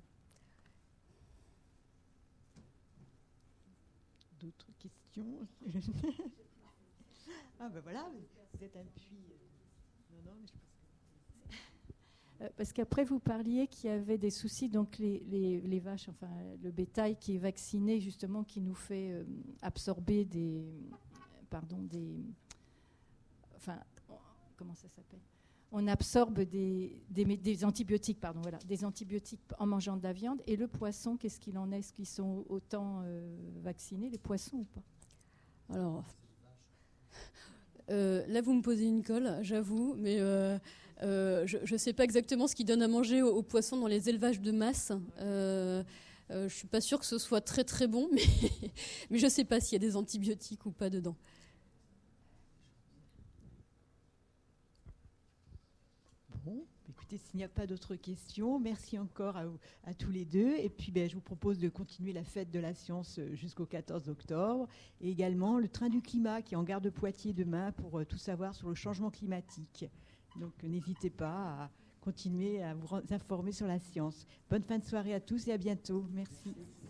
D'autres questions? Ah ben voilà, vous êtes un puits. Non, non, mais je pense que... Euh, Parce qu'après, vous parliez qu'il y avait des soucis, donc les, les, les vaches, enfin le bétail qui est vacciné, justement, qui nous fait euh, absorber des, pardon, des, enfin, comment ça s'appelle ? On absorbe des, des, des antibiotiques, pardon, voilà, des antibiotiques en mangeant de la viande. Et le poisson, qu'est-ce qu'il en est ? Est-ce qu'ils sont autant euh, vaccinés, les poissons, ou pas ? Alors, euh, là, vous me posez une colle, j'avoue, mais euh, euh, je ne sais pas exactement ce qu'ils donnent à manger aux, aux poissons dans les élevages de masse. Euh, euh, je ne suis pas sûre que ce soit très très bon, mais, mais je ne sais pas s'il y a des antibiotiques ou pas dedans. Bon, écoutez, s'il n'y a pas d'autres questions, merci encore à, à tous les deux. Et puis, ben, je vous propose de continuer la fête de la science jusqu'au quatorze octobre. Et également le train du climat qui est en gare de Poitiers demain pour euh, tout savoir sur le changement climatique. Donc, n'hésitez pas à continuer à vous informer sur la science. Bonne fin de soirée à tous et à bientôt. Merci.